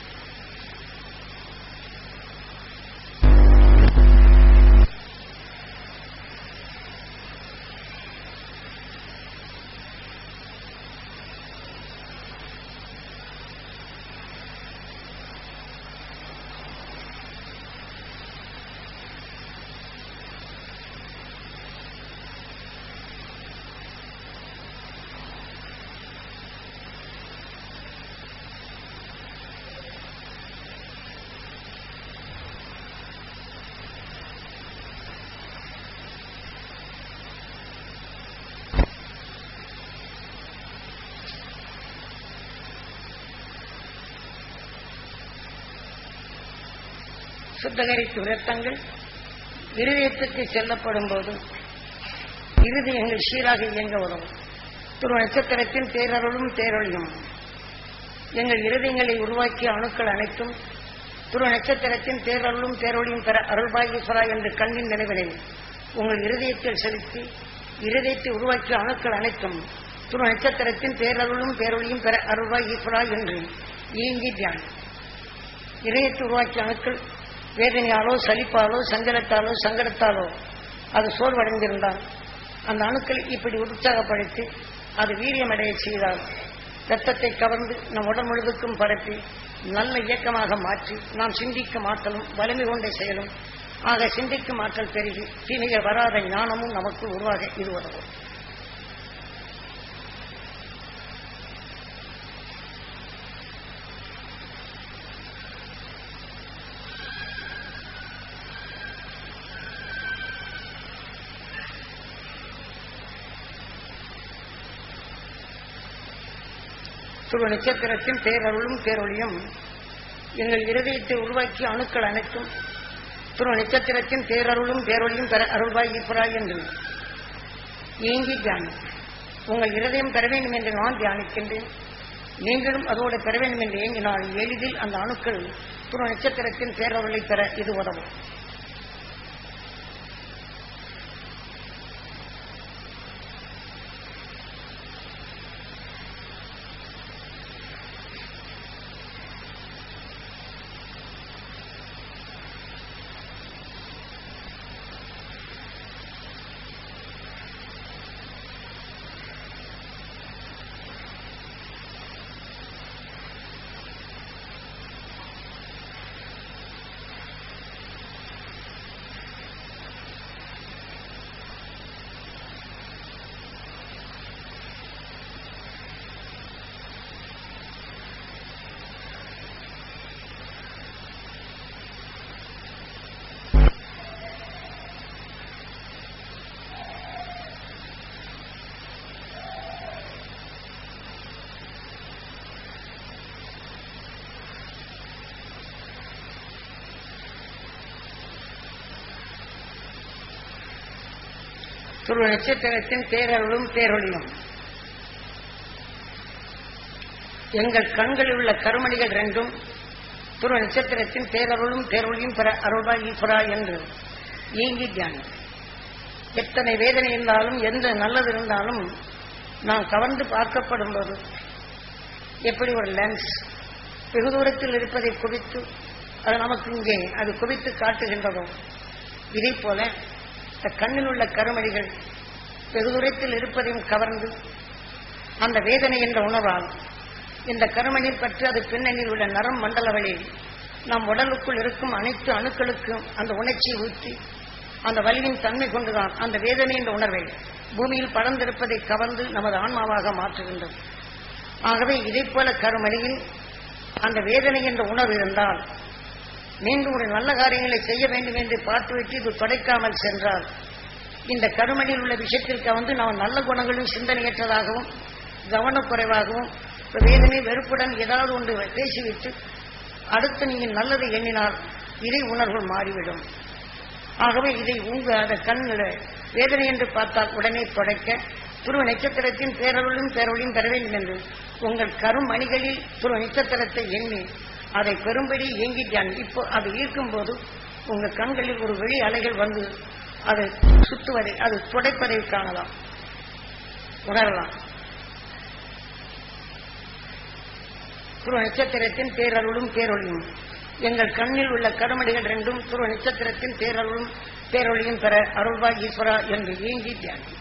சுத்தகரித்து இரத்தங்கள் இருதயத்துக்கு செல்லப்படும் போது இருதயங்கள் சீராக இயங்க உதவும். துருவ நட்சத்திரத்தின் பேரருளும் பேரொழியும் எங்கள் இருதயங்களை உருவாக்கிய அணுக்கள் அனைத்தும் துருவ நட்சத்திரத்தின் பேரருளும் பேரொழியும் பெற அருள்வாய் ஈஸ்வரா என்று கண்ணின் நினைவினை உங்கள் இருதயத்தில் செலுத்தி இருதயத்தை உருவாக்கிய அணுக்கள் அனைத்தும் துருவ நட்சத்திரத்தின் பேரருளும் பேரொழியும் பெற அருள்வாய் ஈஸ்வரா என்று ஏங்கி தியானம். இதயத்தை உருவாக்கிய அணுக்கள் வேதனையாலோ, சலிப்பாலோ, சஞ்சலத்தாலோ, சங்கடத்தாலோ அது சோர்வடைந்திருந்தால் அந்த அணுக்களை இப்படி உற்சாகப்படுத்தி அது வீரியமடைய செய்தால் இரத்தத்தை கவர்ந்து நம் உடல் முழுவதுக்கும் பரப்பி நல்ல இயக்கமாக மாற்றி நாம் சிந்திக்கும் ஆற்றலும் வலிமை கொண்ட செயலும் ஆக சிந்திக்கும் ஆற்றல் பெருகி தீமைகள் வராத ஞானமும் நமக்கு உருவாக இது உதவும். துருவ நட்சத்திரத்தின் பேரருளும் பேரொழியும் எங்கள் இருதயத்தை உருவாக்கிய அணுக்கள் அனைத்தும் துருவ நட்சத்திரத்தின் பேரருளும் பேரொழியும் பெற அருள்வாய் ஈஸ்வராய் என்று ஏங்கி தியானம். உங்கள் இருதயம் பெற வேண்டும் என்று நான் தியானிக்கின்றேன். நீங்களும் அதோடு பெற வேண்டும் என்று ஏங்கினால் எளிதில் அந்த அணுக்கள் துருவ நட்சத்திரத்தின் பேரருளை பெற இது உதவும். துருவ நட்சத்திரத்தின் பேரருளும் பேரொழியும் எங்கள் கண்களில் உள்ள கருமணிகள் ரெண்டும் துருவ நட்சத்திரத்தின் பேரருளும் பேரொழியும் பெற அருள்வாய் ஈஸ்வரா என்று ஏங்கி தியானம். எத்தனை வேதனை இருந்தாலும் எந்த நல்லது இருந்தாலும் நாம் கவர்ந்து பார்க்கப்படும் போது எப்படி ஒரு லென்ஸ் வெகு தூரத்தில் இருப்பதை குவித்து அது நமக்கு இங்கே அது குவித்து காட்டுகின்றதோ இதே போல இந்த கண்ணில் உள்ள கருமணிகள் வெகு தூரத்தில் இருப்பதையும் கவர்ந்து அந்த வேதனை என்ற உணர்வால் இந்த கருமணி பற்றி அது பின்னணியில் உள்ள நரம் மண்டலங்களில் நம் உடலுக்குள் இருக்கும் அனைத்து அணுக்களுக்கும் அந்த உணர்ச்சியை ஊற்றி அந்த வலியின் தன்மை கொண்டுதான் அந்த வேதனை என்ற உணர்வை பூமியில் படர்ந்திருப்பதை கவர்ந்து நமது ஆன்மாவாக மாற்றுகின்றது. ஆகவே இதை போல கருமணியில் அந்த வேதனை என்ற உணர்வு இருந்தால் மீண்டும் ஒரு நல்ல காரியங்களை செய்ய வேண்டும் என்று பார்த்துவிட்டு இது தொடைக்காமல் சென்றால் இந்த கருமணியில் உள்ள விஷயத்திற்கு வந்து நாம் நல்ல குணங்களும் சிந்தனையற்றதாகவும் கவனக்குறைவாகவும் வேதனை வெறுப்புடன் ஏதாவது ஒன்று பேசிவிட்டு அடுத்து நீங்கள் நல்லதை எண்ணினால் இதை உணர்வு மாறிவிடும். ஆகவே இதை உங்க அந்த கண்ணில் வேதனை என்று பார்த்தால் உடனே தொடைக்க துருவ நட்சத்திரத்தின் பேரருளும் பேரொழியும் பெற வேண்டும் என்று உங்கள் கருமணிகளில் துருவ நட்சத்திரத்தை எண்ணி அதை பெரும்படி ஏங்கிட்டான். இப்போ அது ஈர்க்கும் போது உங்க கண்களில் ஒரு வெளி அலைகள் வந்து அதை சுத்துவதை அது துடைப்பதை காணலாம், உணரலாம். துருவ நட்சத்திரத்தின் பேரருளும் பேரொழியும் எங்கள் கண்ணில் உள்ள கருமணிகள் ரெண்டும் துருவ நட்சத்திரத்தின் பேரருளும் பேரொழியும் பெற அருள்வாய் ஈஸ்வரா என்று ஏங்கி தியானம்.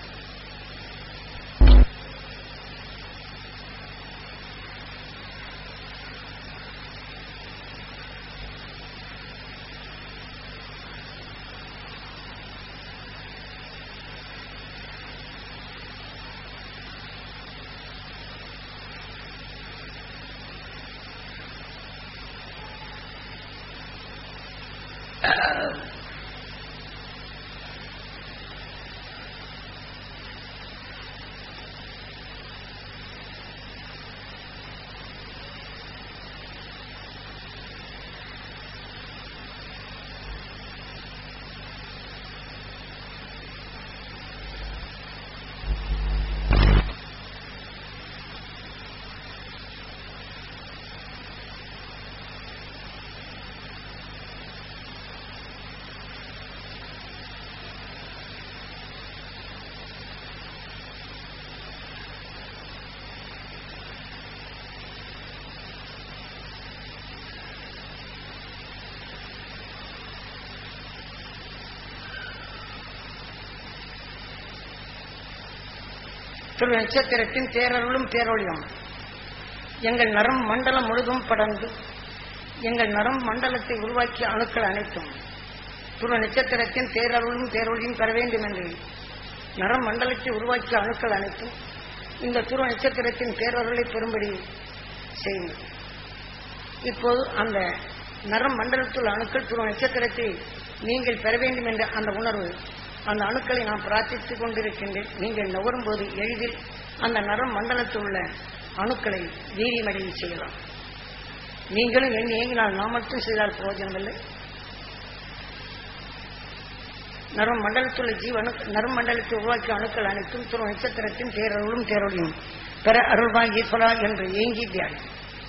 திரு நட்சத்திரத்தின் பேரருளும் பேரொழியும் எங்கள் நரம் மண்டலம் முழுதும் படர்ந்து எங்கள் நரம் மண்டலத்தை உருவாக்கிய அணுக்கள் அனைத்தும் துருவ நட்சத்திரத்தின் பேரருளும் பேரொழியும் பெற வேண்டும் என்று நரம் மண்டலத்தை உருவாக்கிய அணுக்கள் அனைத்தும் இந்த துருவ நட்சத்திரத்தின் பேரருளை பெறும்படி செய்யுங்கள். இப்போது அந்த நரம் மண்டலத்துள்ள அணுக்கள் துருவ நட்சத்திரத்தை நீங்கள் பெற வேண்டும் என்ற அந்த உணர்வு அந்த அணுக்களை நான் பிரார்த்தித்துக் கொண்டிருக்கின்றேன். நீங்கள் நுகரும் போது எளிதில் அந்த நரம் மண்டலத்தில் உள்ள அணுக்களை வீரியமடைய செய்யலாம். நீங்களும் எண்ணி ஏங்கினால் நாம் மட்டும் செய்தால் பிரயோஜனமில்லை. நரும் மண்டலத்துள்ள ஜீவனு நரும் மண்டலத்தை உருவாக்கிய அணுக்கள் அனைத்தும் துரு நட்சத்திரத்தின் தேரருளும் தேரொழியும் பெற அருள்வாய் ஈஸ்வரா என்று ஏங்கி தியானம்.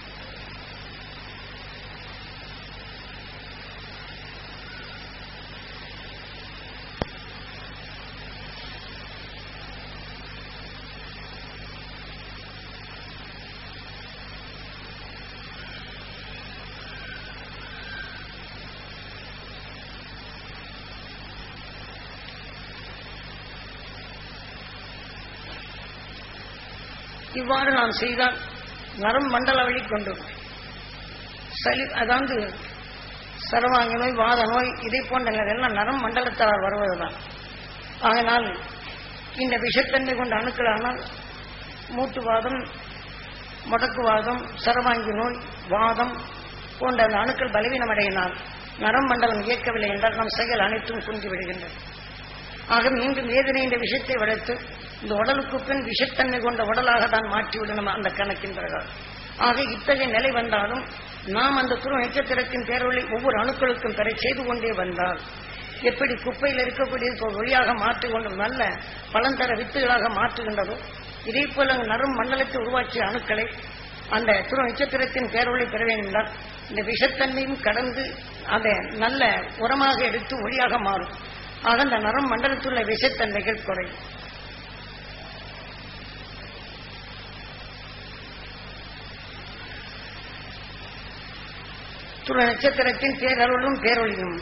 இவ்வாறு நாம் செய்தால் நரம் மண்டல வழி கொண்டு சளி அதாவது சர்வாங்க நோய் வாத நோய் இதை போன்ற எல்லாம் நரம் மண்டலத்தால் வருவதுதான். ஆகையினால் இந்த விஷத்தன்மை கொண்ட அணுக்களானால் மூட்டுவாதம் முடக்குவாதம் சர்வாங்கி நோய் வாதம் போன்ற அந்த அணுக்கள் பலவீனமடையினால் நரம் மண்டலம் இயக்கவில்லை என்றால் நம் செயல் அனைத்தும் குன்றிவிடுகின்றன. ஆக மீண்டும் வேதனை இந்த விஷத்தை வளர்த்து இந்த உடலுக்கு பின் விஷத்தன்மை கொண்ட உடலாக தான் மாற்றிவிடணும் அந்த கணக்கின் பிரகாரம். ஆக இத்தகைய நிலை வந்தாலும் நாம் அந்த துரு நட்சத்திரத்தின் பேரொழி ஒவ்வொரு அணுக்களுக்கும் பெற செய்து கொண்டே வந்தால் எப்படி குப்பையில் இருக்கக்கூடிய ஒளியாக மாற்றிக்கொண்டு நல்ல பலன் தர வித்துகளாக மாற்றுகின்றதோ இதே போல நரும் மண்டலத்தை உருவாக்கிய அணுக்களை அந்த துரு நட்சத்திரத்தின் பேரொழி பெற வேண்டும். இந்த விஷத்தன்மையும் கடந்து அதை நல்ல உரமாக எடுத்து ஒளியாக மாறும். ஆக அந்த நரம் மண்டலத்துள்ள விஷத்தன்மைகள் குறையும். துரு நட்சத்திரத்தின் பேரருளும் பேரொழியும்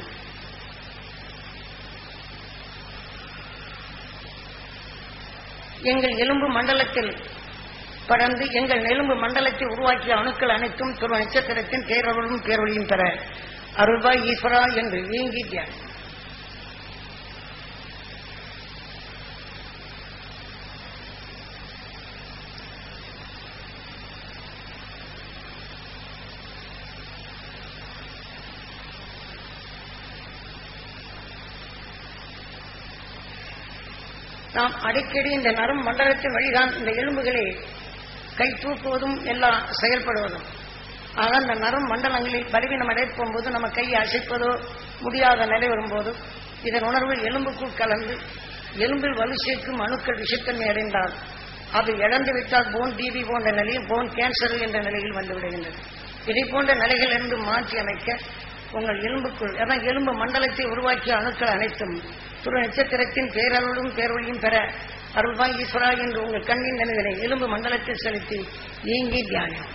எங்கள் எலும்பு மண்டலத்தில் படர்ந்து எங்கள் எலும்பு மண்டலத்தை உருவாக்கிய அணுக்கள் அனைத்தும் துரு நட்சத்திரத்தின் பேரருளும் பேரொழியும் பெற அருள்வாய் ஈஸ்வரா என்று வீங்கி தியானம். நாம் அடிக்கடி இந்த நரம் மண்டலத்தின் வழிதான் இந்த எலும்புகளை கை தூக்குவதும் எல்லாம் செயல்படுவதும். ஆக அந்த நரம் மண்டலங்களில் பலவீனம் அடைப்போம் போது நம்ம கையை அசைப்பதோ முடியாத நிலை வரும்போது இதன் உணர்வு எலும்புக்குள் கலந்து எலும்பில் வலு சேர்க்கும் அணுக்கள் விஷத்தன்மை அடைந்தால் அது இழந்து விட்டால் போன் டிபி போன்ற நிலையில் போன் கேன்சர் என்ற நிலையில் வந்துவிடுகின்றது. இதை போன்ற நிலைகள் இருந்து மாற்றி அமைக்க உங்கள் எலும்புக்குள் அதான் எலும்பு மண்டலத்தை உருவாக்கிய அணுக்கள் அனைத்தும் துரு நட்சத்திரத்தின் பேரருளும் பேரொழியும் பெற அருள்வாய் ஈஸ்வரா என்று உங்கள் கண்ணின் நினைவினை எலும்பு மண்டலத்தில் செலுத்தி நீங்கி தியானம்.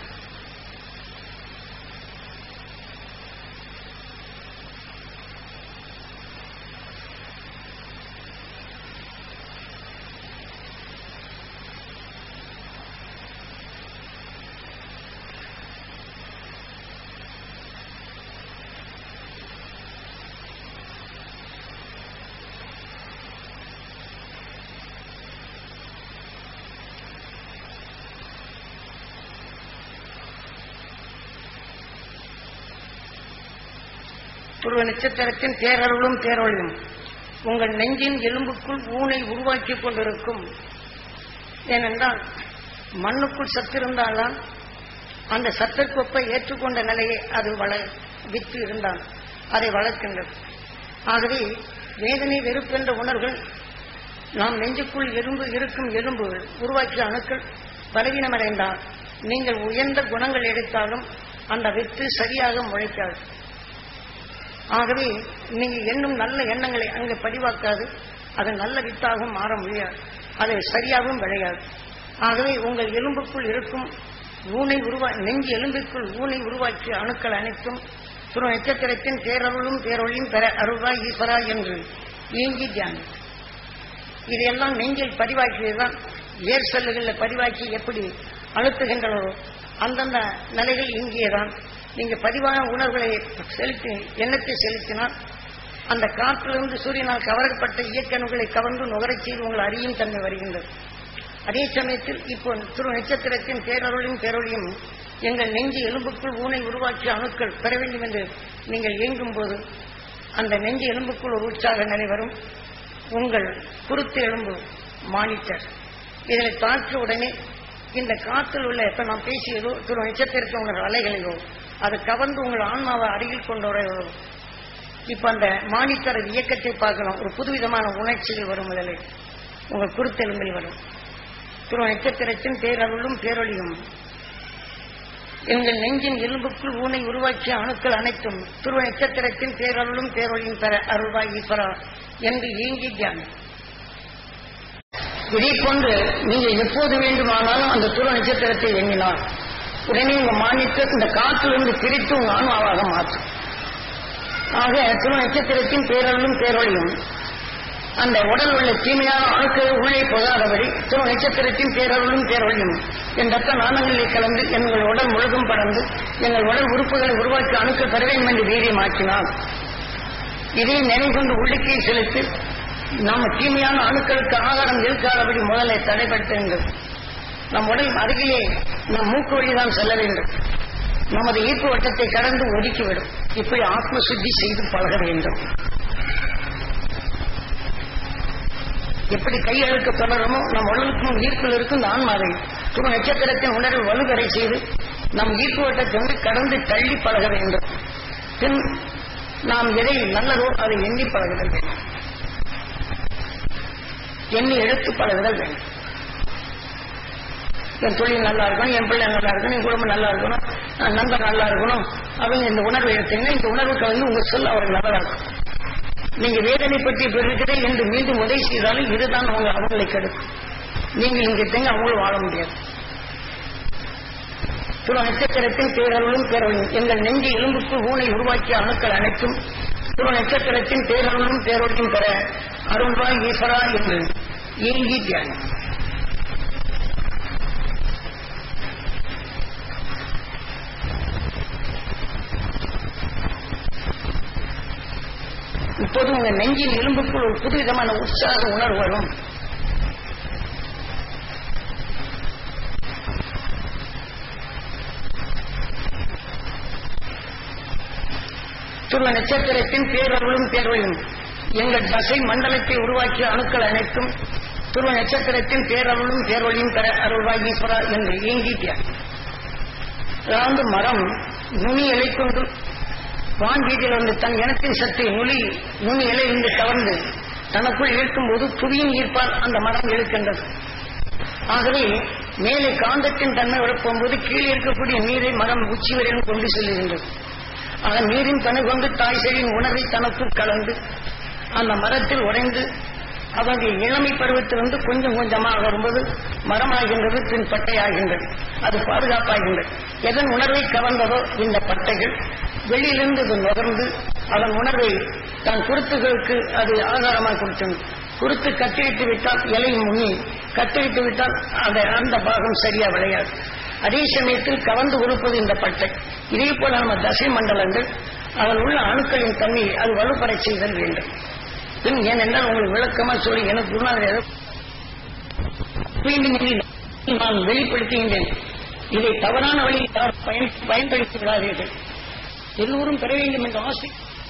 துருவ நட்சத்திரத்தின் பேரருளும் பேரொழியும் உங்கள் நெஞ்சின் எலும்புக்குள் ஊனை உருவாக்கிக் கொண்டிருக்கும். ஏனென்றால் மண்ணுக்குள் சத்து இருந்தால்தான் அந்த சத்திற்கொப்பை ஏற்றுக்கொண்ட நிலையை அது வள வித்து இருந்தால் அதை வளர்க்கின்றது. ஆகவே வேதனை வெறுப்பென்ற உணர்வுகள் நாம் நெஞ்சுக்குள் எலும்பு இருக்கும் எலும்பு உருவாக்கிய அணுக்கள் பலவீனமடைந்தால் நீங்கள் உயர்ந்த குணங்கள் எடுத்தாலும் அந்த வித்து சரியாக முளைக்காது. ஆகவே நீங்க எண்ணும் நல்ல எண்ணங்களை அங்கு பதிவாக்காது அது நல்ல வித்தாகவும் மாற முடியாது, அது சரியாகவும் விளையாது. ஆகவே உங்கள் எலும்புக்குள் இருக்கும் ஊனை உருவா நெஞ்சு எலும்புக்குள் ஊனை உருவாக்கிய அணுக்கள் அனைத்தும் துரு நட்சத்திரத்தின் பேரருளும் பேரொழியும் பெற அருள்வாய் ஈஸ்வரா என்று இயங்கி தியானம். இதையெல்லாம் நெஞ்சில் பதிவாக்கியதுதான் ஏர் செல்லுகளில் பதிவாக்கி எப்படி அழுத்துகின்றனோ அந்தந்த நிலைகள் இங்கேதான். நீங்க பதிவான உணர்வுகளை செலுத்தி எண்ணத்தை செலுத்தினால் அந்த காற்றிலிருந்து சூரியனால் கவரப்பட்ட இயக்கணுகளை கவர்ந்து நுகரச் செய்து உங்கள் அறியும் தன்மை வருகின்றது. அதே சமயத்தில் இப்போ துரு நட்சத்திரத்தின் பேரருளின் பேரொழியும் எங்கள் நெஞ்சு எலும்புக்குள் ஊனை உருவாக்கிய அணுக்கள் பெற வேண்டும் என்று நீங்கள் இயங்கும் போது அந்த நெஞ்சு எலும்புக்குள் ஒரு உற்சாக நிலை வரும். உங்கள் குருத்து எலும்பு மானிட்டர் இதனை தாக்கிய உடனே இந்த காற்றில் உள்ள இப்ப நாம் பேசியதோ திரு நட்சத்திரத்தில் உள்ள அலைகளையோ அது கவர்ந்து உங்கள் ஆன்மாவை அருகில் கொண்டு வரோ. இப்ப அந்த மானித்தர இயக்கத்தை பார்க்கலாம். ஒரு புதுவிதமான உணர்ச்சிகள் வரும். முதலில் உங்கள் குருத்தெலும்பில் வரும். திரு நட்சத்திரத்தின் பேரருளும் பேரொழியும் எங்கள் நெஞ்சின் எலும்புக்குள் ஊனை உருவாக்கிய அணுக்கள் அனைத்தும் துருவ நட்சத்திரத்தின் பேரருளும் பேரொழியும் பெற அருள்வாய் ஈஸ்வரா என்று ஏங்கி தியானம். இதே போன்று நீங்கள் எப்போது வேண்டுமானாலும் அந்த துருவ நட்சத்திரத்தை எண்ணினால் உடனே உங்க மானித்து இந்த காற்றிலிருந்து பிரித்து உங்க ஆன்மாவாக மாற்றும். ஆக துருவ நட்சத்திரத்தின் பேரருளும் பேரொழியும் அந்த உடல் உள்ள தீமையான அணுக்கள் உள்ளே போகாதபடி துருவ நட்சத்திரத்தின் பேரருளும் பேரொழியும் என் ரத்த நாணங்களில் கலந்து எங்கள் உடல் முழுதும் பறந்து எங்கள் உடல் உறுப்புகளை உருவாக்கி அணுக்கள் பெற வேண்டும் என்று வீரியமாக்கினால் இதை நினைவுகொண்டு உள்ளுக்கே செலுத்தி நம்ம தீமையான அணுக்களுக்கு ஆகாரம் இருக்காதபடி முதலை தடைப்படுத்துங்கள். நம் உடல் அருகிலே நம் மூக்கு வழிதான் செல்ல வேண்டும். நமது ஈர்ப்பு வட்டத்தை கடந்து ஒதுக்கிவிடும். இப்படி ஆத்ம சுத்தி செய்து பழக வேண்டும். எப்படி கையெழுக்க தொடரமோ நம் உடலுக்கும் ஈர்ப்பில் இருக்கும் இந்த ஆன்மாவை துருவ நட்சத்திரத்தின் உணர்வு வலுகரை செய்து நம் ஈர்ப்பு வட்டத்தை கடந்து தள்ளி பழக வேண்டும். பின் நாம் எதை நல்லதோ அதை எண்ணி பழகுதல் வேண்டும். எண்ணி எடுத்து பழகுதல் வேண்டும். என் தொழில் நல்லா இருக்கணும், என் பிள்ளை நல்லா இருக்கணும், என் குடும்பம் நல்லா இருக்கணும், நண்பர் நல்லா இருக்கணும் அவங்க இந்த உணர்வை எடுத்தீங்கன்னா இந்த உணர்வு கலந்து உங்க சொல் அவர்கள் நல்லா இருக்கும். நீங்க வேதனை பற்றி பெறுகிறேன் என்று மீண்டும் உதவி செய்தாலும் இதுதான் அவங்க அவங்களை கெடுக்கும். நீங்க இங்க தேங்க அவங்களும் வாழ முடியாது. துருவ நட்சத்திரத்தின் பேரருளும் பேரொழியும் எங்கள் நெஞ்சு எலும்புக்கு ஊனை உருவாக்கிய அணுக்கள் அனைத்தும் துருவ நட்சத்திரத்தின் பேரருளும் பேரொழியும் பெற அருள்வாய் ஈஸ்வரா என்று ஏங்கி தியானம். இப்போது உங்க நெஞ்சின் எலும்புக்குள் ஒரு புதுவிதமான உற்சாக உணர்வு வரும். துருவ நட்சத்திரத்தின் பேரருளும் பேரொழியும் எங்கள் தசை மண்டலத்தை உருவாக்கிய அணுக்கள் அனைத்தும் துருவ நட்சத்திரத்தின் பேரருளும் பேரொழியும் பெற அருள்வாய் ஈஸ்வரா என்று ஏங்கிட்டார். அதாவது மரம் நுனி இலை கொண்டு வான் வீட்டில் வந்து தன் இனத்தின் சத்தை நுனி நுனி இலையிலிருந்து கவர்ந்து தனக்குள் இழுக்கும் போது புவியின் ஈர்ப்பால் அந்த மரம் இழுக்கின்றது. ஆகவே மேலே காந்தத்தின் தன்மை உழப்பும்போது கீழே இருக்கக்கூடிய நீரை மரம் உச்சி வரையும் கொண்டு செல்லுகின்றது. ஆக நீரின் தனி கொண்டு தாய் செடியின் உணர்வை தனக்குள் கலந்து அந்த மரத்தில் உடைந்து அதனுடைய இளமை பருவத்திலிருந்து கொஞ்சம் கொஞ்சமாக வரும்போது மரமாகின்றது, பின் பட்டையாகின்றது. அது பாதுகாப்பாகின்றது. எதன் உணர்வை கவர்ந்ததோ இந்த பட்டைகள் வெளியிலிருந்து அது நுகர்ந்து அதன் உணர்வை தன் குருத்துகளுக்கு அது ஆதாரமாக கொடுத்தது. குருத்து கத்திரித்து விட்டால் இலை முன்னி கத்திரித்து விட்டால் அந்த அந்த பாகம் சரியா விளையாது. அதே சமயத்தில் கவர்ந்து கொடுப்பது இந்த பட்டை. இதே போல நம்ம தசை மண்டலங்கள் அதில் உள்ள அணுக்களின் தன்மையை அது வலுப்பறை செய்தல் வேண்டும். பின் ஏனென்றால் உங்களுக்கு விளக்கமா சொல்லி எனக்கு குருநாதர் நான் வெளிப்படுத்துகின்றேன். இதை தவறான வழியில் பயன் பயன்படுத்தி விடாதீர்கள். எல்லோரும் பெற வேண்டும் என்ற ஆசை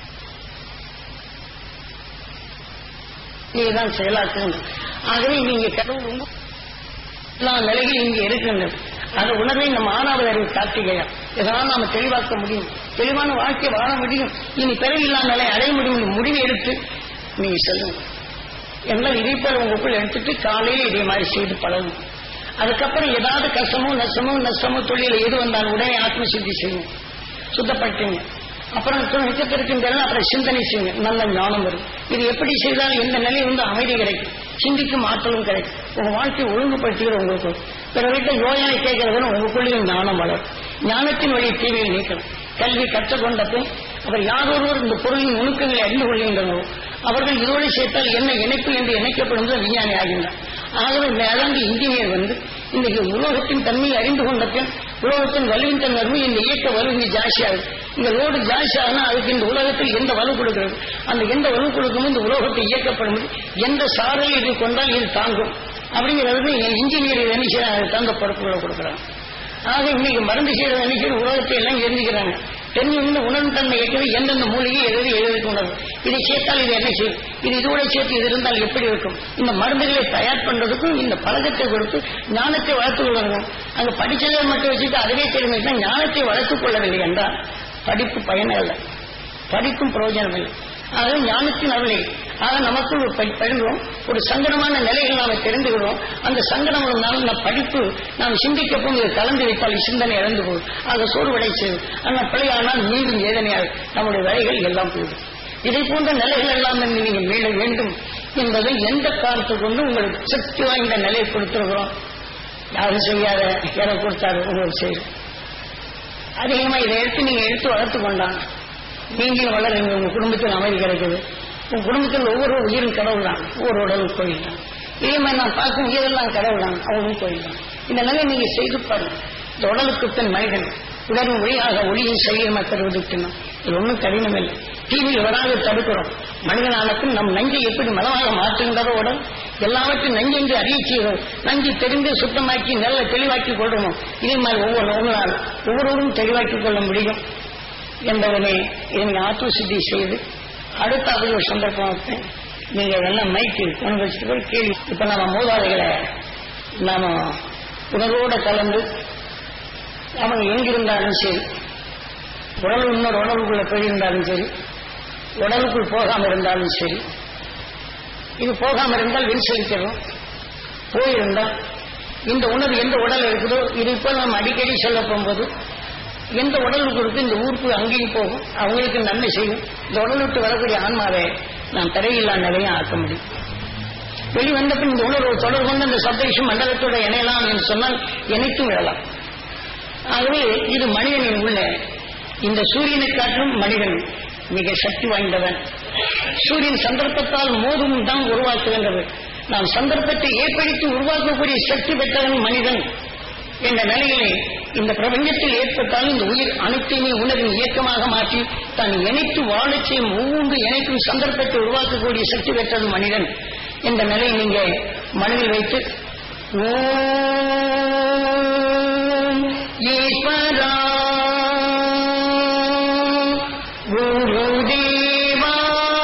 நீதான் செயலாக்குங்கள். ஆகவே நீங்க கடவுள் உங்க எல்லா நிலையில் இங்கே இருக்கின்றது. அந்த உணர்வை நம்ம ஆறாவது அறிவு கார்த்திகையா இதனால் நாம தெளிவாக்க முடியும். தெளிவான வாழ்க்கை வாழ முடியும். இனி பிறவில்லா நிலை அடைய முடியும். முடிவை எடுத்து நீங்க சொல்லுங்க. எல்லாம் இதே போல உங்களுக்குள் எடுத்துட்டு காலையில் இதே மாதிரி செய்து பழகும். அதுக்கப்புறம் ஏதாவது கஷ்டமோ நஷ்டமோ நஷ்டமோ தொழில எது வந்தாலும் உடனே ஆத்ம சுத்தி செய்யும். சுத்தப்படுத்துங்க. அப்புறம் நட்சத்திரத்தின் பேரில் அப்புறம் சிந்தனை செய்யுங்க. நல்ல ஞானம் வரும். இது எப்படி செய்தாலும் எந்த நிலையில் வந்து அமைதி கிடைக்கும், சிந்திக்கும் ஆற்றலும் கிடைக்கும். உங்க வாழ்க்கையை ஒழுங்குபடுத்துகிற உங்களுக்கு பிற வீட்டில் யோசனை கேட்கறதுன்னு உங்களுக்குள்ளேயும் ஞானம் வளரும். ஞானத்தின் வழி தீமையை நீக்கணும். கல்வி கற்றுக்கொண்ட பின் அவர் யாரொருவர் இந்த பொருளின் நுணுக்கங்களை அறிந்து கொள்கின்றனோ அவர்கள் இதோடு சேர்த்தால் என்ன இணைப்பு என்று இணைக்கப்படும் விஞ்ஞானி ஆகின்றார். ஆகவே மேலாண்டு இன்ஜினியர் வந்து இன்றைக்கு உலோகத்தின் தன்மையை அறிந்து கொண்ட பின் உலோகத்தின் வலுவின் தன்மை இந்த இயக்க வலு இங்கு ஜாஸ்தியாகும். இந்த லோடு ஜாஸ்தியாகனா அதுக்கு இந்த உலகத்தில் எந்த வலு கொடுக்கிறது, அந்த எந்த வலு கொடுக்கும் இந்த உலோகத்தை இயக்கப்படும் எந்த சாரையை இது கொண்டால் இது தாங்கும் அப்படிங்கிறது இன்ஜினியர் நினைச்சு தங்க பொறுப்புகளை கொடுக்குறாங்க. ஆக இன்னைக்கு மருந்து செய்யற நினைக்கிற உலகத்தை எல்லாம் எரிஞ்சுக்கிறாங்க. தெரிஞ்சு உணர்வு தன்மை ஏற்கனவே எந்தெந்த மூலிகை எழுதி எழுதி உணர்வு இதை சேர்த்தால் இது என்ன செய்யும், இது இதோட சேர்த்து இது இருந்தால் எப்படி இருக்கும். இந்த மருந்துகளை தயார் பண்றதுக்கும் இந்த பழக்கத்தை கொடுத்து ஞானத்தை வளர்த்துக் கொள்ளணும். அங்க படிச்சதை மட்டும் வச்சுட்டு அதுவே தெரிஞ்சுட்டா ஞானத்தை வளர்த்துக் கொள்ளவில்லை என்றால் படிப்பு பயனே இல்லை, படிப்பும் பிரயோஜனம் இல்லை. ஆக ஞானத்தின் அருளை ஆக நமக்குள் படுகிறோம். ஒரு சங்கடமான நிலைகள் நாம தெரிந்துகிறோம். அந்த சங்கடம் இருந்தாலும் நம் படிப்பு நாம் சிந்திக்க போது கலந்து வைத்தால் சிந்தனை இழந்து போகும். ஆக சோர்வடைச்சு அந்த பிழையானால் மீண்டும் வேதனையாக நம்முடைய வேலைகள் எல்லாம் போயிடும். இதை போன்ற நிலைகள் எல்லாம் நீங்கள் மீள வேண்டும் என்பதை எந்த காலத்தை கொண்டு உங்களுக்கு சக்தி வாய்ந்த நிலையை கொடுத்திருக்கிறோம். யாரும் செய்யாத எதை கொடுத்தாரு உங்களுக்கு செய்யும். அதிகமா இதை எடுத்து நீங்க எடுத்து வளர்த்து கொண்டாங்க நீங்களும் வளருங்க. உங்க குடும்பத்தில் அமைதி கிடைக்குது. உங்க குடும்பத்தில் ஒவ்வொரு உயிரும் கடவுள் தான், ஒவ்வொரு உடலும் கோயில் தான். இதே மாதிரி நான் பார்க்கும் உயிரெல்லாம் கடவுள் தான், அவங்களும் கோயில் தான். இந்த நிலை நீங்க செய்து பாருங்க. இந்த உடலுக்கு தன் மனிதன் உடலின் ஒளியாக ஒளியின் சைவமா தருவதற்குன்னா இது ஒன்றும் கடினம் இல்லை. டிவியில் வராது தடுக்கிறோம். மனிதனானக்கும் நம் நஞ்சை எப்படி மனமாக மாற்றுகின்றதோ உடல் எல்லாவற்றையும் நஞ்சென்று அறிய செய்வோம். நஞ்சு தெரிந்து சுத்தமாக்கி நல்ல தெளிவாக்கி கொள்றோம். இதே மாதிரி ஒவ்வொரு ஒவ்வொரு ஒவ்வொருவரும் தெளிவாக்கி கொள்ள முடியும் என்பதனை இதனை ஆத்ம சித்தி செய்து அடுத்த அப்படி ஒரு சந்தர்ப்பத்தை நீங்க எல்லாம் மைக்கு கொண்டு வச்சுட்டு போய் கேள்வி. இப்ப நம்ம மூதாதைகளை நாம உணர்வோட கலந்து அவங்க எங்கிருந்தாலும் சரி, உடல் இன்னொரு உடலுக்குள்ள போயிருந்தாலும் சரி, உடலுக்குள் போகாம இருந்தாலும் சரி, இது போகாம இருந்தால் வீண் செலுத்திடும். போயிருந்தால் இந்த உணர்வு எந்த உடல் இருக்குதோ இது இப்போ நம்ம அடிக்கடி சொல்ல போகும்போது எந்த உடலுக்கு இருக்கு இந்த ஊருக்கு அங்கேயும் போகும், அவங்களுக்கு நன்மை செய்யும். இந்த உடல் விட்டு வரக்கூடிய ஆன்மாவை நாம் தடையில்லா நிலையை ஆக்க முடியும். வெளிவந்த பின் இந்த உணர்வு தொடர்பு கொண்டு அந்த சப்தேஷம் மண்டலத்தோட இணையலாம் என்று சொன்னால் இணைத்தும் விடலாம். ஆகவே இது மனிதனின் உள்ள இந்த சூரியனை காட்டும் மனிதன் மிக சக்தி வாய்ந்தவன். சூரியன் சந்தர்ப்பத்தால் மோதும் தான் உருவாக்குகின்றது. நாம் சந்தர்ப்பத்தை ஏற்படுத்தி உருவாக்கக்கூடிய சக்தி பெற்றவன் மனிதன் என்ற நிலையிலே இந்த பிரபஞ்சத்தில் ஏற்பட்டால் இந்த உயிர் அனைத்தையுமே உணர்வின் இயக்கமாக மாற்றி தான் இணைத்து வாழச் செய்யும் ஒவ்வொன்று இணைக்கும் சந்தர்ப்பத்தை உருவாக்கக்கூடிய சக்தி பெற்றது மனிதன் என்ற நிலையை நீங்க மனதில் வைத்து ஓம் ஈஸ்வரா குருதேவா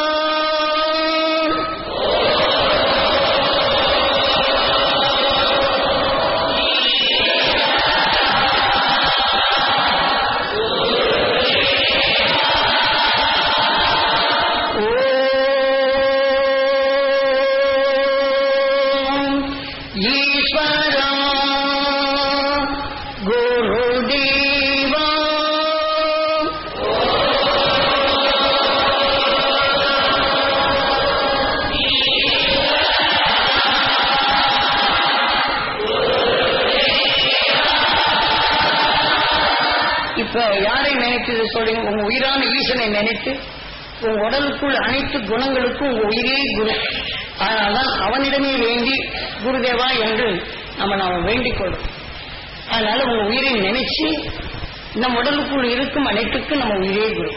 யாரை நினைத்து சொல்றீங்க? உங்க உயிரான ஈசனை நினைத்து உங்க உடலுக்குள் அனைத்து குணங்களுக்கும் உங்க உயிரே குரு. அதனால்தான் அவனிடமே வேண்டி குருதேவா என்று நம்ம நாம வேண்டிக் கொள்றோம். அதனால உங்க உயிரை நினைச்சு நம் உடலுக்குள் இருக்கும் அனைத்துக்கும் நம்ம உயிரே குரு.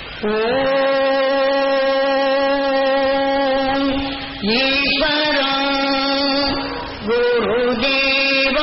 ஓம் ஈஸ்வரா குருதேவா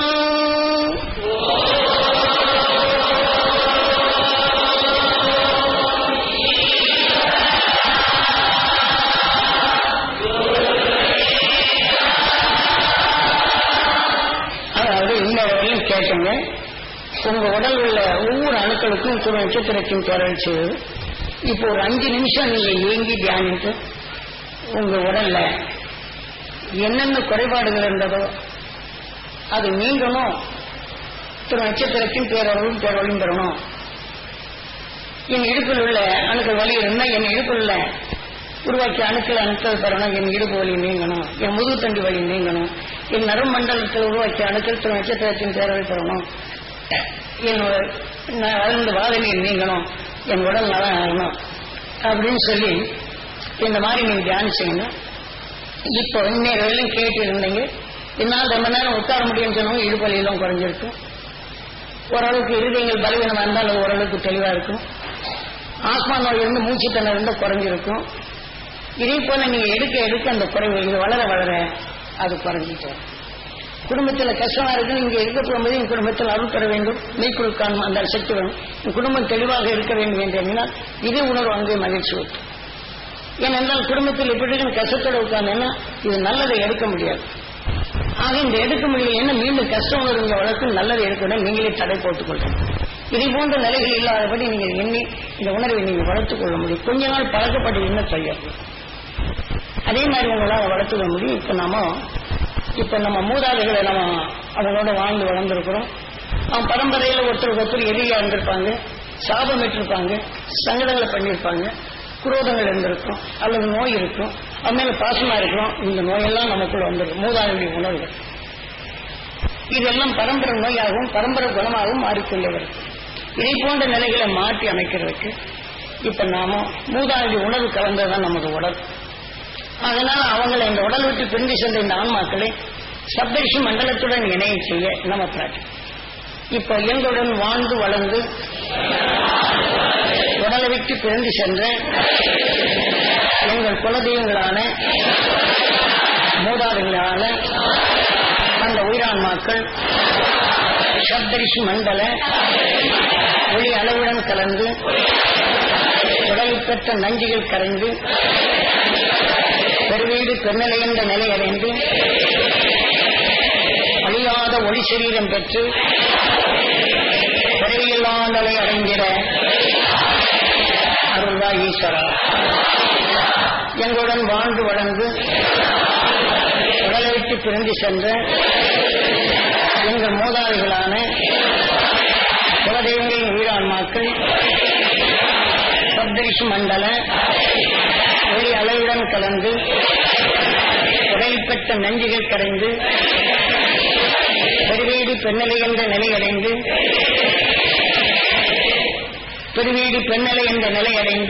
கேட்டுங்க. உங்க உடல் உள்ள ஒவ்வொரு அணுக்களுக்கும் துணை நட்சத்திரத்தின் தேர்தல் செய்வது. இப்போ ஒரு அஞ்சு நிமிஷம் நீங்க ஏங்கி தியானித்து உங்க உடல்ல என்னென்ன குறைபாடுகள் இருந்ததோ அது நீங்கணும். துணை நட்சத்திரத்தின் பேரொருளும் பேரொழியும் பெறணும். என் இடுப்பில் உள்ள அணுக்கள் வலி இருந்தால் என் இடுப்பில் உள்ள உருவாக்கிய அணுக்கள் அணுக்கள் பெறணும். என் இடுப்பு வலி நீங்கணும். என் முதுகுத்தண்டி வலி நீங்கணும். என் நரும் மண்டலத்தில் உருவாக்கிய அணுக்கள் துணை நட்சத்திரத்தின் பேரொழி பெறணும். என் வாதனையில் நீங்கணும். என் உடல் நல்லா ஆகணும் அப்படின்னு சொல்லி இந்த மாதிரி நீங்க தியானம் செய்யணும். இப்போ இன்னும் கேட்டு இருந்தீங்க, என்னால் ரொம்ப நேரம் உட்கார முடியும்னு சொன்னவங்க இடுப்பலியெல்லாம் குறைஞ்சிருக்கும். ஓரளவுக்கு இருதயங்கள் பலவீனமாக இருந்தால் ஓரளவுக்கு தெளிவாக இருக்கும். ஆஸ்மா நோய் இருந்து மூச்சு தண்ணி இருந்தால் குறைஞ்சிருக்கும். இதே போல நீங்க எடுக்க எடுக்க அந்த குறைவு இது வளர வளர அது குறைஞ்சிட்டு குடும்பத்தில் கஷ்டமா இருக்கு, இங்க இருக்க போகும்போது என் குடும்பத்தில் அருள் பெற வேண்டும், மெய்க்குள் காணும் அந்த சக்தி வேணும், என் குடும்பம் தெளிவாக இருக்க வேண்டும் என்று எண்ணினால் இதே உணர்வு அங்கே மகிழ்ச்சி ஊட்டும். ஏனென்றால் குடும்பத்தில் இப்படி கஷ்டத்தோடு உட்கார்ந்தேன்னா இது நல்லதை எடுக்க முடியாது. ஆக இந்த எடுக்க முடியல என்ன மீண்டும் கஷ்டம் உணர்வு வளர்த்து நல்லதை எடுக்கணும், நீங்களே தடை போட்டுக் கொள்ளுங்கள். இதை போன்ற நிலைகள் இல்லாதபடி நீங்கள் எண்ணி இந்த உணர்வை நீங்கள் வளர்த்துக் கொள்ள முடியும். கொஞ்ச நாள் பழக்கப்பட்டு இன்னும் செய்யாது, அதே மாதிரி உங்களால் வளர்த்துக்க முடியும். இப்ப நாம இப்ப நம்ம மூதாதைகளை நம்ம அவங்களோட வாழ்ந்து வளர்ந்துருக்கிறோம். அவன் பரம்பரையில ஒருத்தருக்கு ஒருத்தர் எதிரியா இருந்திருப்பாங்க, சாபம் விட்டிருப்பாங்க, சங்கடங்களை பண்ணியிருப்பாங்க, குரோதங்கள் இருந்திருக்கும், அல்லது நோய் இருக்கும், அவன் மேல பாசமா இருக்கிறோம். இந்த நோயெல்லாம் நமக்குள்ள வந்துடும், மூதாதையுடைய உணர்வுகள். இதெல்லாம் பரம்பரை நோயாகவும் பரம்பரை குணமாகவும் மாறிக்கொண்டே வரும். இதை போன்ற நிலைகளை மாற்றி அமைக்கிறதுக்கு இப்ப நாம மூதாதைய உணர்வு கலந்ததுதான் நமக்கு உடல். அதனால அவங்களை இந்த உடல் விட்டு பிரிந்து சென்ற இந்த ஆன்மாக்களை சப்தரிஷி மண்டலத்துடன் இணைய செய்ய நம்ம பிரார்த்தி. இப்ப எங்களுடன் வாழ்ந்து வளர்ந்து உடலை விட்டு பிரிந்து சென்ற எங்கள் குலதெய்வங்களான மூதாதைகளான அந்த உயிரான்மாக்கள் சப்தரிஷி மண்டல ஒளி அளவுடன் கலந்து உடலில் பெற்ற நஞ்சுகள் கரைந்து பெருவீடு பெருநிலை என்ற நிலை அடைந்து அழியாத ஒளி சரீரம் பெற்று பிறவியில்லா நிலை அடைந்திட அருள்வா ஈஸ்வரா. எங்களுடன் வாழ்ந்து வளர்ந்து உடலை விட்டு பிரிந்து சென்ற எங்கள் மூதாதைகளான குலதெய்வங்களின் உயிரான்மாக்கள் சப்தரிஷி மண்டல ஒளி அளவுடன் கலந்து உடல்பட்ட நஞ்சுகள் கரைந்து பெருவீடு பெண்ணிலை என்ற நிலை அடைந்து பெருவீடு பெண்ணிலை என்ற நிலை அடைந்து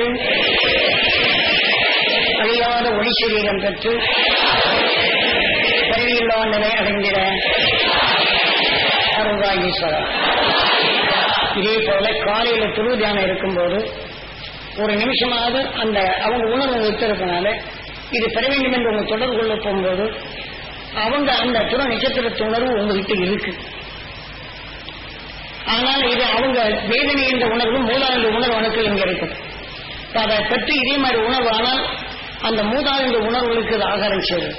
அழியாத ஒளி சரீரம் பெற்று பரிவில்லா நிலை அடைந்திட அருள்வா ஈஸ்வரா. இதே போல காலையில துரு தியானம் இருக்கும்போது ஒரு நிமிஷமாவது அந்த அவங்க உணர்வு வைத்திருக்கனால இது பெற வேண்டும் என்று உங்க தொடர்பு கொள்ள போகும்போது அவங்க அந்த துணை நட்சத்திரத்து உணர்வு உங்ககிட்ட இருக்கு. ஆனால் இது அவங்க வேதனை என்ற உணர்வு மூதாந்த உணர்வு அணுக்கள் இங்க இருக்கு. அதை பற்றி இதே மாதிரி உணர்வு ஆனால் அந்த மூதாந்த உணர்வுகளுக்கு இது ஆகாரம் சேரும்.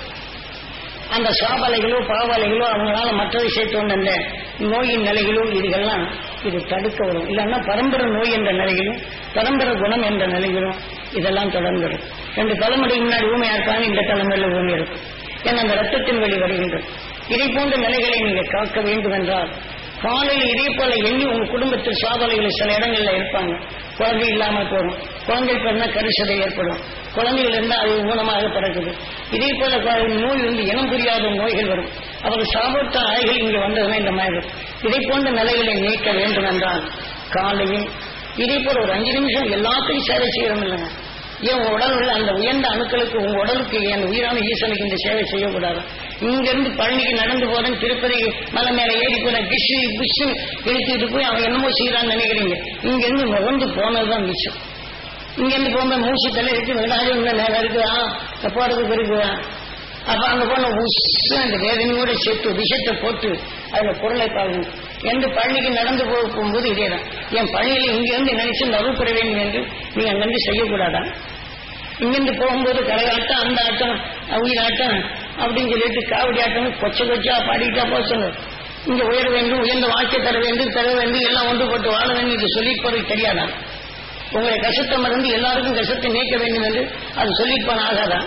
அந்த சாபலைகளோ பாவலைகளோ அவங்களால மற்றதை சேர்த்து அந்த நோயின் நிலைகளோ இதுகள்லாம் இது தடுக்க வரும். இல்லைன்னா பரம்பரை நோய் என்ற நிலையிலும் பரம்பரை குணம் என்ற நிலையிலும் இதெல்லாம் தொடர்ந்துடும். ரெண்டு தலைமுறை முன்னாடி ஊமையா இருக்காங்க, இந்த தலைமுறையில் ஊமை இருக்கும். ஏன்னா அந்த ரத்தத்தின் வழி வருகின்றது. இதை போன்ற நிலைகளை நீங்க காக்க வேண்டும் என்றால் காலையில் இதே போல எண்ணி உங்க குடும்பத்தில் சாதனைகள் சில இடங்கள்ல இருப்பாங்க. குழந்தை இல்லாம போகும், குழந்தை பிறந்தா கரிசதை ஏற்படும், குழந்தைகள் இருந்தால் அது ஊனமாக பிறகுது. இதே போல நோய் வந்து இனம் புரியாத நோய்கள் வரும். அவர்கள் சாபத்த ஆய்கள் இங்க வந்ததுன்னா இந்த மாதிரி இதை போன்ற நிலைகளை நீக்க வேண்டும் என்றால் காலையில் இதே போல ஒரு அஞ்சு நிமிஷம் எல்லாத்தையும் சேவை செய்யறோம் இல்லைங்க. ஏன் உங்க உடல் உள்ள அந்த உயர்ந்த அணுக்களுக்கு உங்க உடலுக்கு என் உயிரான ஈசனுக்கு இந்த சேவை செய்யக்கூடாது? இங்க இருந்து பழனிக்கு நடந்து போறேன், திருப்பதி மலை மேல ஏறி போற கிஷு புஷு எடுத்துக்கிட்டு போய் அவன் என்னமோ செய்யறான்னு நினைக்கிறீங்க. இங்க இருந்து நுகர்ந்து போனதுதான் மிச்சம். இங்க இருந்து போகும்போது மூச்சு தலை இருக்கு, வெங்காயம் நேரம் இருக்குதா போறதுக்கு இருக்குதா? அப்ப அங்க போன உஷ் அந்த வேதனையோட சேர்த்து விஷத்தை போட்டு அதுல பொருளை பாருங்க. எந்த பழனிக்கு நடந்து போகும்போது இதேதான். என் பழனியில இங்கிருந்து நினைச்சு நறுவு பெற வேண்டும் என்று நீங்க அங்கிருந்து செய்யக்கூடாதா? இங்கிருந்து போகும்போது கரையாட்டம் அந்த ஆட்டம் உயிராட்டம் அப்படின்னு சொல்லிட்டு காவடி ஆட்டம் கொச்ச கொச்சா பாடிட்டா போச்சுங்க. இங்க உயர வேண்டும், உயர்ந்த வாழ்க்கை தர வேண்டும், தர வேண்டும், எல்லாம் ஒன்று போட்டு வாழ வேண்டும் என்று சொல்லி போறது தெரியாதா? உங்களை கஷ்டத்தை மறந்து எல்லாருக்கும் கஷ்டத்தை நீக்க வேண்டும் என்று அது சொல்லிப்பான ஆகாதான்?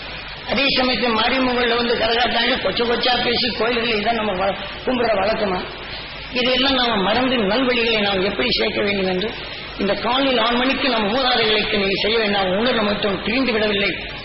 அதே சமயத்தில் மாரியம்மன்ல வந்து கரகாட்டாங்க கொச்ச கொச்சா பேசி கோயில்கள் இதான் நம்ம கும்பிடுற வழக்கமா? இதையெல்லாம் நாம மறந்து நல்வழிகளை நாம் எப்படி சேர்க்க வேண்டும் என்று இந்த காலையில் ஆறு மணிக்கு நம்ம மூதாதைகளுக்கு நீங்க செய்ய வேண்டாம். உணர்வு மட்டும் பிரிந்து விடவில்லை.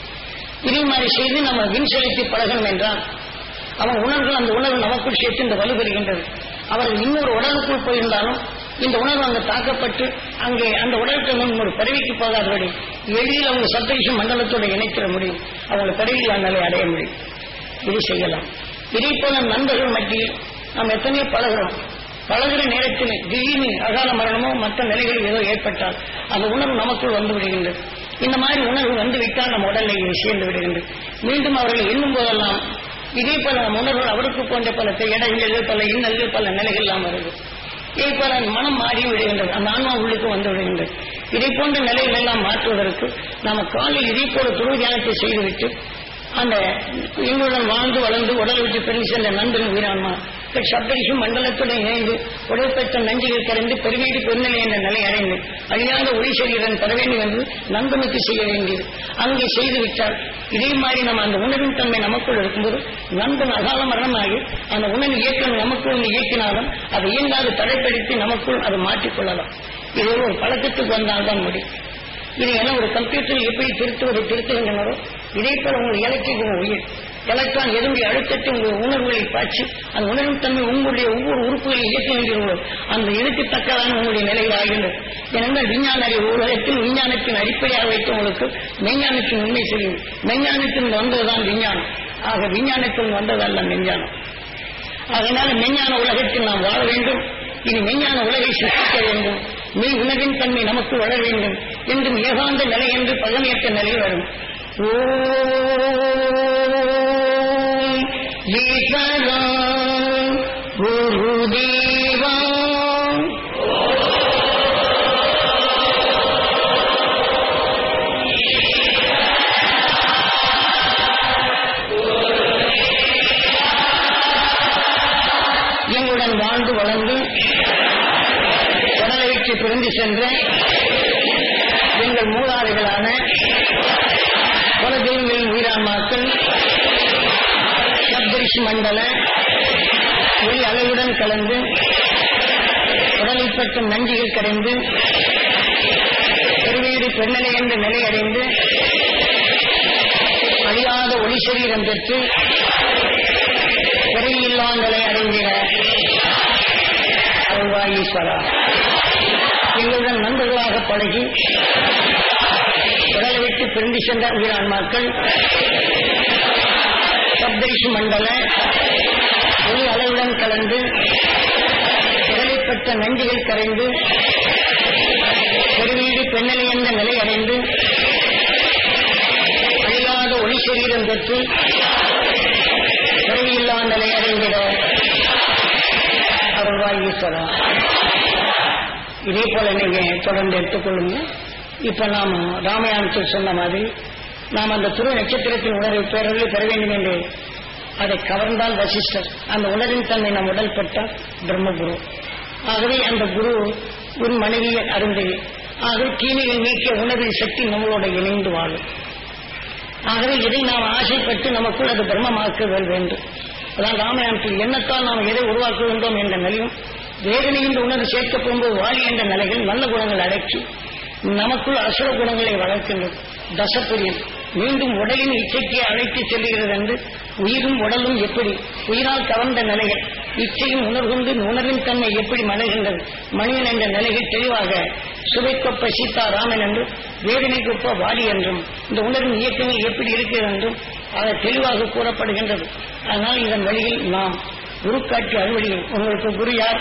இதே மாதிரி செய்து நம்ம வின் செலுத்தி பழகணும் என்றால் அவன் உணர்வுகள் அந்த உணர்வு நமக்குள் சேர்த்து இந்த வலு பெறுகின்றது. அவர்கள் இன்னொரு உடலுக்குள் போயிருந்தாலும் இந்த உணர்வு அங்கு தாக்கப்பட்டு அங்கே அந்த உடலுக்கு ஒரு பதவிக்கு போகாதபடி எளிதில் அவங்க சப்தரிஷி மண்டலத்தோடு இணைத்திட முடியும். அவங்களை பதவியில் அண்ணலை அடைய முடியும். இது செய்யலாம். இதே போல நண்பர்கள் மத்தியில் நாம் எத்தனையோ பழகிறோம். பழகிற நேரத்தில் திடீர்னு அகால மரணமோ மற்ற நிலைகளில் ஏதோ ஏற்பட்டால் அந்த உணர்வு நமக்குள் வந்து விடுகின்றது. இந்த மாதிரி உணர்வு வந்து விட்டால் நம்ம உடலை சேர்ந்து விடுகின்றது. மீண்டும் அவர்கள் எண்ணும் போதெல்லாம் இதே பல உணர்வுகள் அவருக்கு போன்ற பல இடங்கள் பல இன்னல்கள் பல நிலைகள் எல்லாம் வருது. இதே போல மனம் மாறி விடுகின்றது, அந்த ஆன்மா உள்ளுக்கு வந்து விடுகின்றது. இதை போன்ற நிலைகள் எல்லாம் மாற்றுவதற்கு நாம காலில் இதே போல துருவ தியானத்தை செய்துவிட்டு அந்த எங்களுடன் வாழ்ந்து வளர்ந்து உடல் விட்டு பிரிந்து சென்ற நண்பரின் உயிரான்மா சப்தரிஷி மண்டலத்துடன் இணைந்து உடற்பெற்ற நஞ்சுகள் கரைந்து பெருவீடு பெருநிலை என்ற நிலை அடைந்து அழியாத ஒளி சரீரன் தர வேண்டும் என்று நண்பனுக்கு செய்ய வேண்டியது அங்கே செய்துவிட்டால் இதே மாதிரி நம்ம அந்த உணர்வின் தன்மை நமக்குள் இருக்கும்போது நண்பன் அகால மரணமாகி அந்த உணர்வு இயக்கம் நமக்குள் இயக்கினாலும் அதை இயங்காது தடைப்படுத்தி நமக்குள் அதை மாற்றிக்கொள்ளலாம். இது ஒரு பழக்கத்துக்கு வந்தால்தான் முடியும். இது என ஒரு கம்ப்யூட்டரில் எப்படி திருத்துவதை திருத்துகின்றனரோ இதே போல உங்கள் இலக்கிய உயிர் எலக்ட்ரான் எதுவுடைய அழுத்தத்தை உங்கள் உணர்வுகளை பாய்ச்சி அந்த உணர்வின் தன்மை உங்களுடைய ஒவ்வொரு உறுப்புகளை இயக்குகின்றீர்களோ அந்த இதற்கு தக்கதான உங்களுடைய நிலையில் ஆகின்றது. ஏனென்றால் விஞ்ஞான அறிவு உலகத்தில் விஞ்ஞானத்தின் அடிப்படையாக வைத்து உங்களுக்கு மெஞ்ஞானத்தின் உண்மை தெரியும். மெஞ்ஞானத்தில் வந்ததுதான் விஞ்ஞானம். ஆக விஞ்ஞானத்தில் வந்ததல்ல மெஞ்ஞானம். அதனால மெஞ்ஞான உலகத்தில் நாம் வாழ வேண்டும். இனி மெஞ்ஞான உலகை சிருஷ்டிக்க வேண்டும். மெய் உணவின் தன்மை நமக்கு வளர வேண்டும் என்றும் ஏகாந்த நிலை என்று பகமையற்ற நிலை வரும். ஓம் ஈஸ்வரா குருதேவா எங்களுடன் வாழ்ந்து வளர்ந்து உடலை விட்டு பிரிந்து சென்ற எங்கள் மூதாதைகளான குலதெய்வங்களின் உயிரான்மாக்கள் சப்தரிஷி மண்டல ஒளி அளவுடன் கலந்து உடலை பற்ற நஞ்சுகள் கரைந்து பெருவீடு பெருநிலை என்ற நிலை அடைந்து அழியாத ஒளி சரீரம் பெற்று பிறவியில்லா நிலை அடைந்திட அருள்வாயீஸ்வரா எங்களுடன் நண்பர்களாக பழகி உடலை விட்டு பிரிந்து சென்ற உயிரான்மாக்கள் சப்தரிஷி மண்டல ஒளி அளவுடன் கலந்து உடலைப்பட்ட நஞ்சுகள் கரைந்து பெருவீடு பெண்ணலை என்ற நிலை அடைந்து அழியாத ஒளி சரீரம் பெற்று பிறவியில்லா நிலை அடைந்திட அருள்வாயீஸ்வரா. இதே போல நீங்க தொடர்ந்து எடுத்துக்கொள்ளுங்க. இப்ப நாம் ராமாயணத்தில் சொன்ன மாதிரி நாம் அந்த துருவ நட்சத்திரத்தின் உணர்வை பேரொழில் பெற வேண்டும் என்று அதை கவர்ந்தால் வசிஷ்டர், அந்த உணர்வின் தன்மை நம் உடல் பெற்றால் பிரம்மகுரு. ஆகவே அந்த குரு உன் மனைவியை அருந்தது. ஆகவே தீமையை நீக்கிய உணர்வின் சக்தி நம்மளோட இணைந்து வாழும். ஆகவே இதை நாம் ஆசைப்பட்டு நமக்குள் அது பிரம்மமாக்குதல் வேண்டும். அதான் ராமாயணத்தில் எண்ணத்தால் நாம் எதை உருவாக்குகின்றோம் என்ற நிலையும் வேதனை என்ற உணர்வு சேர்க்கப் போகும்போது வாலி என்ற நிலைகள் நல்ல குணங்கள் அடக்கி நமக்குள் அசுர குணங்களை வளர்க்கின்றது. தசப்புரியம் மீண்டும் உடலின் இச்சைக்கு அழைத்து செல்லுகிறது என்று உயிரும் உடலும் எப்படி உயிரால் கவர்ந்த நிலைகள் இச்சையும் உணர்கொண்டு உணர்வின் தன்மை எப்படி மலைகின்றது மனிதன் என்ற நிலைகள் தெளிவாக சுவைக்கொப்ப சீதா ராமன் என்றும் வேதனைக்கொப்ப வாலி என்றும் இந்த உணர்வின் இயக்கங்கள் எப்படி இருக்கிறது என்றும் அதை தெளிவாக கூறப்படுகின்றது. அதனால் இதன் வழியில் நாம் குரு காட்சி அறுவடையில் உங்களுக்கு குரு யார்?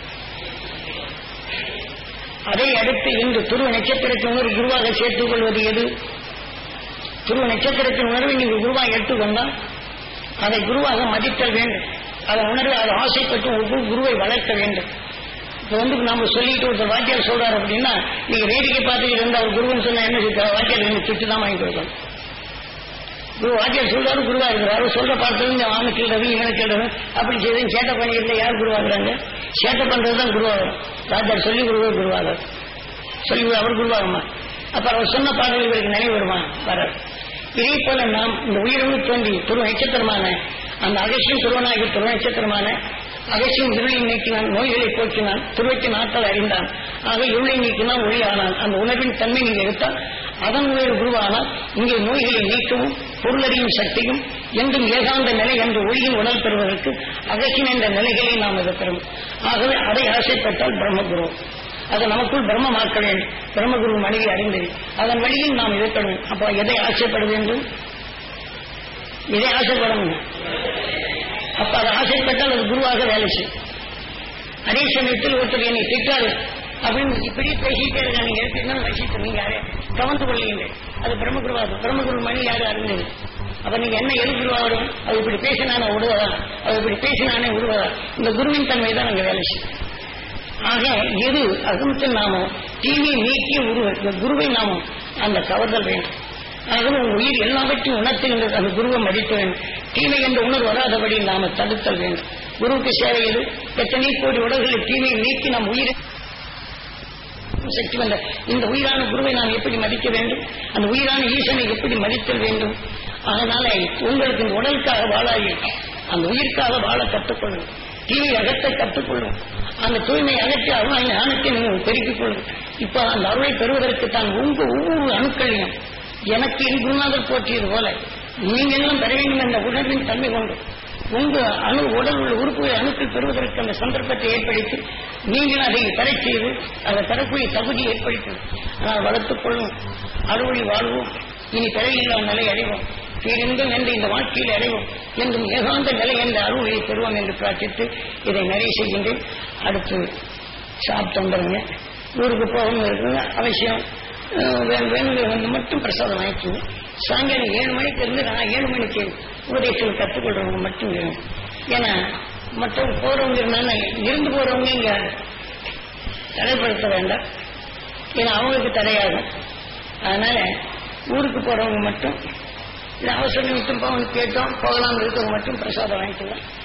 அதை அடுத்து இன்று துருவ நட்சத்திரத்தின் உணர்வு குருவாக சேர்த்துக் கொள்வது எது? துருவ நட்சத்திரத்தின் உணர்வை நீங்கள் குருவாக எடுத்துக்கொண்டால் அதை குருவாக மதித்தல் வேண்டும். அதன் உணர்வை அதை ஆசைப்பட்டு ஒவ்வொரு குருவை வளர்க்க வேண்டும். இப்போ வந்து நம்ம சொல்லிட்டு ஒருத்தர் வாத்தியார் சொல்றாரு அப்படின்னா நீங்க வேடிக்கை பார்த்துக்கிட்டு இருந்தா ஒரு குருவன் சொன்னா என்ன வாத்தியார் நீங்க திட்டு தான் வாங்கி கொடுக்கணும். குரு வாத்தியார் சொல்றாரு குருவா இருக்கிறாரு சொல்ற பார்த்தது இந்த ஆணு கேள்றது இவனை கேள்றது அப்படி செய்து சேட்டை பண்ணியிருந்தா யார் குருவாகிறாங்க? சேட்டை பண்றதுதான் குருவாகும். வாத்தியார் சொல்லி குருவே குருவாக சொல்லி அவர் குருவாகுமா? அப்ப அவர் சொன்ன பாடல் இவருக்கு நினைவு வருமா? வராது. இதே போல நாம் இந்த உயிரோடு தோன்றி துருவ நட்சத்திரமான அந்த அகசியம் துருவனாகி துருவ நட்சத்திரமான அகசியம் இருளை நீக்கினான், நோய்களை போக்கினான், துருவத்தின் ஆற்றல் அறிந்தான். ஆக இருளை நீக்கினால் ஒளி ஆனான். அந்த உணர்வின் தன்மை நீங்க எடுத்தால் அதன் உயர் குருவானால் இங்கே நோய்களை நீக்கவும் பொருளறியும் சக்தியும் என்றும் ஏகாந்த நிலை என்று ஒளியின் உடல் பெறுவதற்கு அகசியம் என்ற நிலைகளை நாம் எதிர்க்கிறோம். ஆகவே அதை ஆசைப்பட்டால் பிரம்மகுரு அதை நமக்குள் பிரம்மமாக்க வேண்டும். பிரம்மகுரு மனைவி அறிந்தது அதன் வழியில் நாம் எதிர்க்கணும். அப்ப எதை ஆசைப்பட வேண்டும்? எதை ஆசைப்படணும்? அப்ப அதை ஆசைப்பட்டால் அது குருவாக வேலை செய்யும். அதே சமயத்தில் ஒருத்தர் என்னை திட்டாரு அப்படின்னு இப்படி பேசிட்டே இருக்க நீங்க எடுத்துனா வசித்து நீங்க யாரே கவர்ந்து கொள்ளுங்கள். அது பிரம்மகுருவாக பிரம்மகுரு மணி யாரு அறிந்தது அப்ப நீங்க என்ன எதிர்ப்பு வரும்? அது இப்படி பேசினானே விடுவதா, அது இப்படி பேசினானே விடுவதா? இந்த குருவின் தன்மை தான் நாங்க வேலை செய்யும். ஆக எது அகமத்தில் நாமும் தீமையை நீக்கிய உருவ இந்த குருவை நாமும் அந்த கவர்தல் வேண்டும். ஆகவே உங்கள் உயிர் எல்லாவற்றையும் உணர்த்துகின்றது. அந்த குருவை மதிக்க வேண்டும். தீமை என்ற உணர்வு வராதபடி நாம தடுத்தல் வேண்டும். குருவுக்கு சேவை எது? எத்தனை கோடி உடல்களில் தீமையை நீக்கி நம் உயிரை சக்தி வந்த இந்த உயிரான குருவை நாம் எப்படி மதிக்க வேண்டும்? அந்த உயிரான ஈசனை எப்படி மதித்தல் வேண்டும்? அதனால உங்களுக்கு இந்த உடலுக்காக வாழாது, அந்த உயிர்க்காக வாழ கற்றுக்கொள்ளும். தீமை அகற்ற கற்றுக்கொள்ளும். அந்த தூய்மை அகற்றி அருள் ஞானத்தை நீங்கள் பெருக்கிக் கொள்ளும். இப்ப அந்த அருளை பெறுவதற்கு தான் உங்க ஒவ்வொரு அணுக்களையும் எனக்கு என் குருநாதர் போற்றியது போல நீங்களும் பெற வேண்டும் என்ற உணர்வின் தன்மை கொண்டு உங்க அணு உடல் உள்ள உறுப்புகளை அணுக்கள் பெறுவதற்கு அந்த சந்தர்ப்பத்தை ஏற்படுத்தி நீங்கள் அதை பெற செய்து அதை பெறக்கூடிய தகுதி ஏற்படுத்தும். ஆனால் வளர்த்துக் கொள்ளும். அறுவழி வாழ்வோம். இனி பிறவில்லா நிலை அடைவோம். பேரின்பம் என்று இந்த வாழ்க்கையில் அடைவோம் என்றும் ஏகாந்த நிலை என்ற அருள்களை பெறுவோம் என்று பிரார்த்தித்து இதை நிறைய செய்கின்றேன். அடுத்து சாப்பிட்டு வந்துடுங்க. ஊருக்கு போகணும் இருக்குங்க. அவசியம் வேணுங்கிற வந்து மட்டும் பிரசாதம் வாங்கிக்குவோம். சாயங்காலம் ஏழு மணிக்கு இருந்து நான் ஏழு மணிக்கு உபதேசம் கற்றுக்கொள்றவங்க மட்டும் வேணும். ஏன்னா மற்றவங்க போறவங்க இருந்தாலும் இருந்து போறவங்க இங்க தடைப்படுத்த வேண்டாம். ஏன்னா அவங்களுக்கு தடையாகும். அதனால ஊருக்கு போறவங்க மட்டும் இது அவசரம் நிமித்தம் போகணும் கேட்டோம் போகலாம் இருக்கவங்க மட்டும் பிரசாதம் வாங்கிக்கலாம்.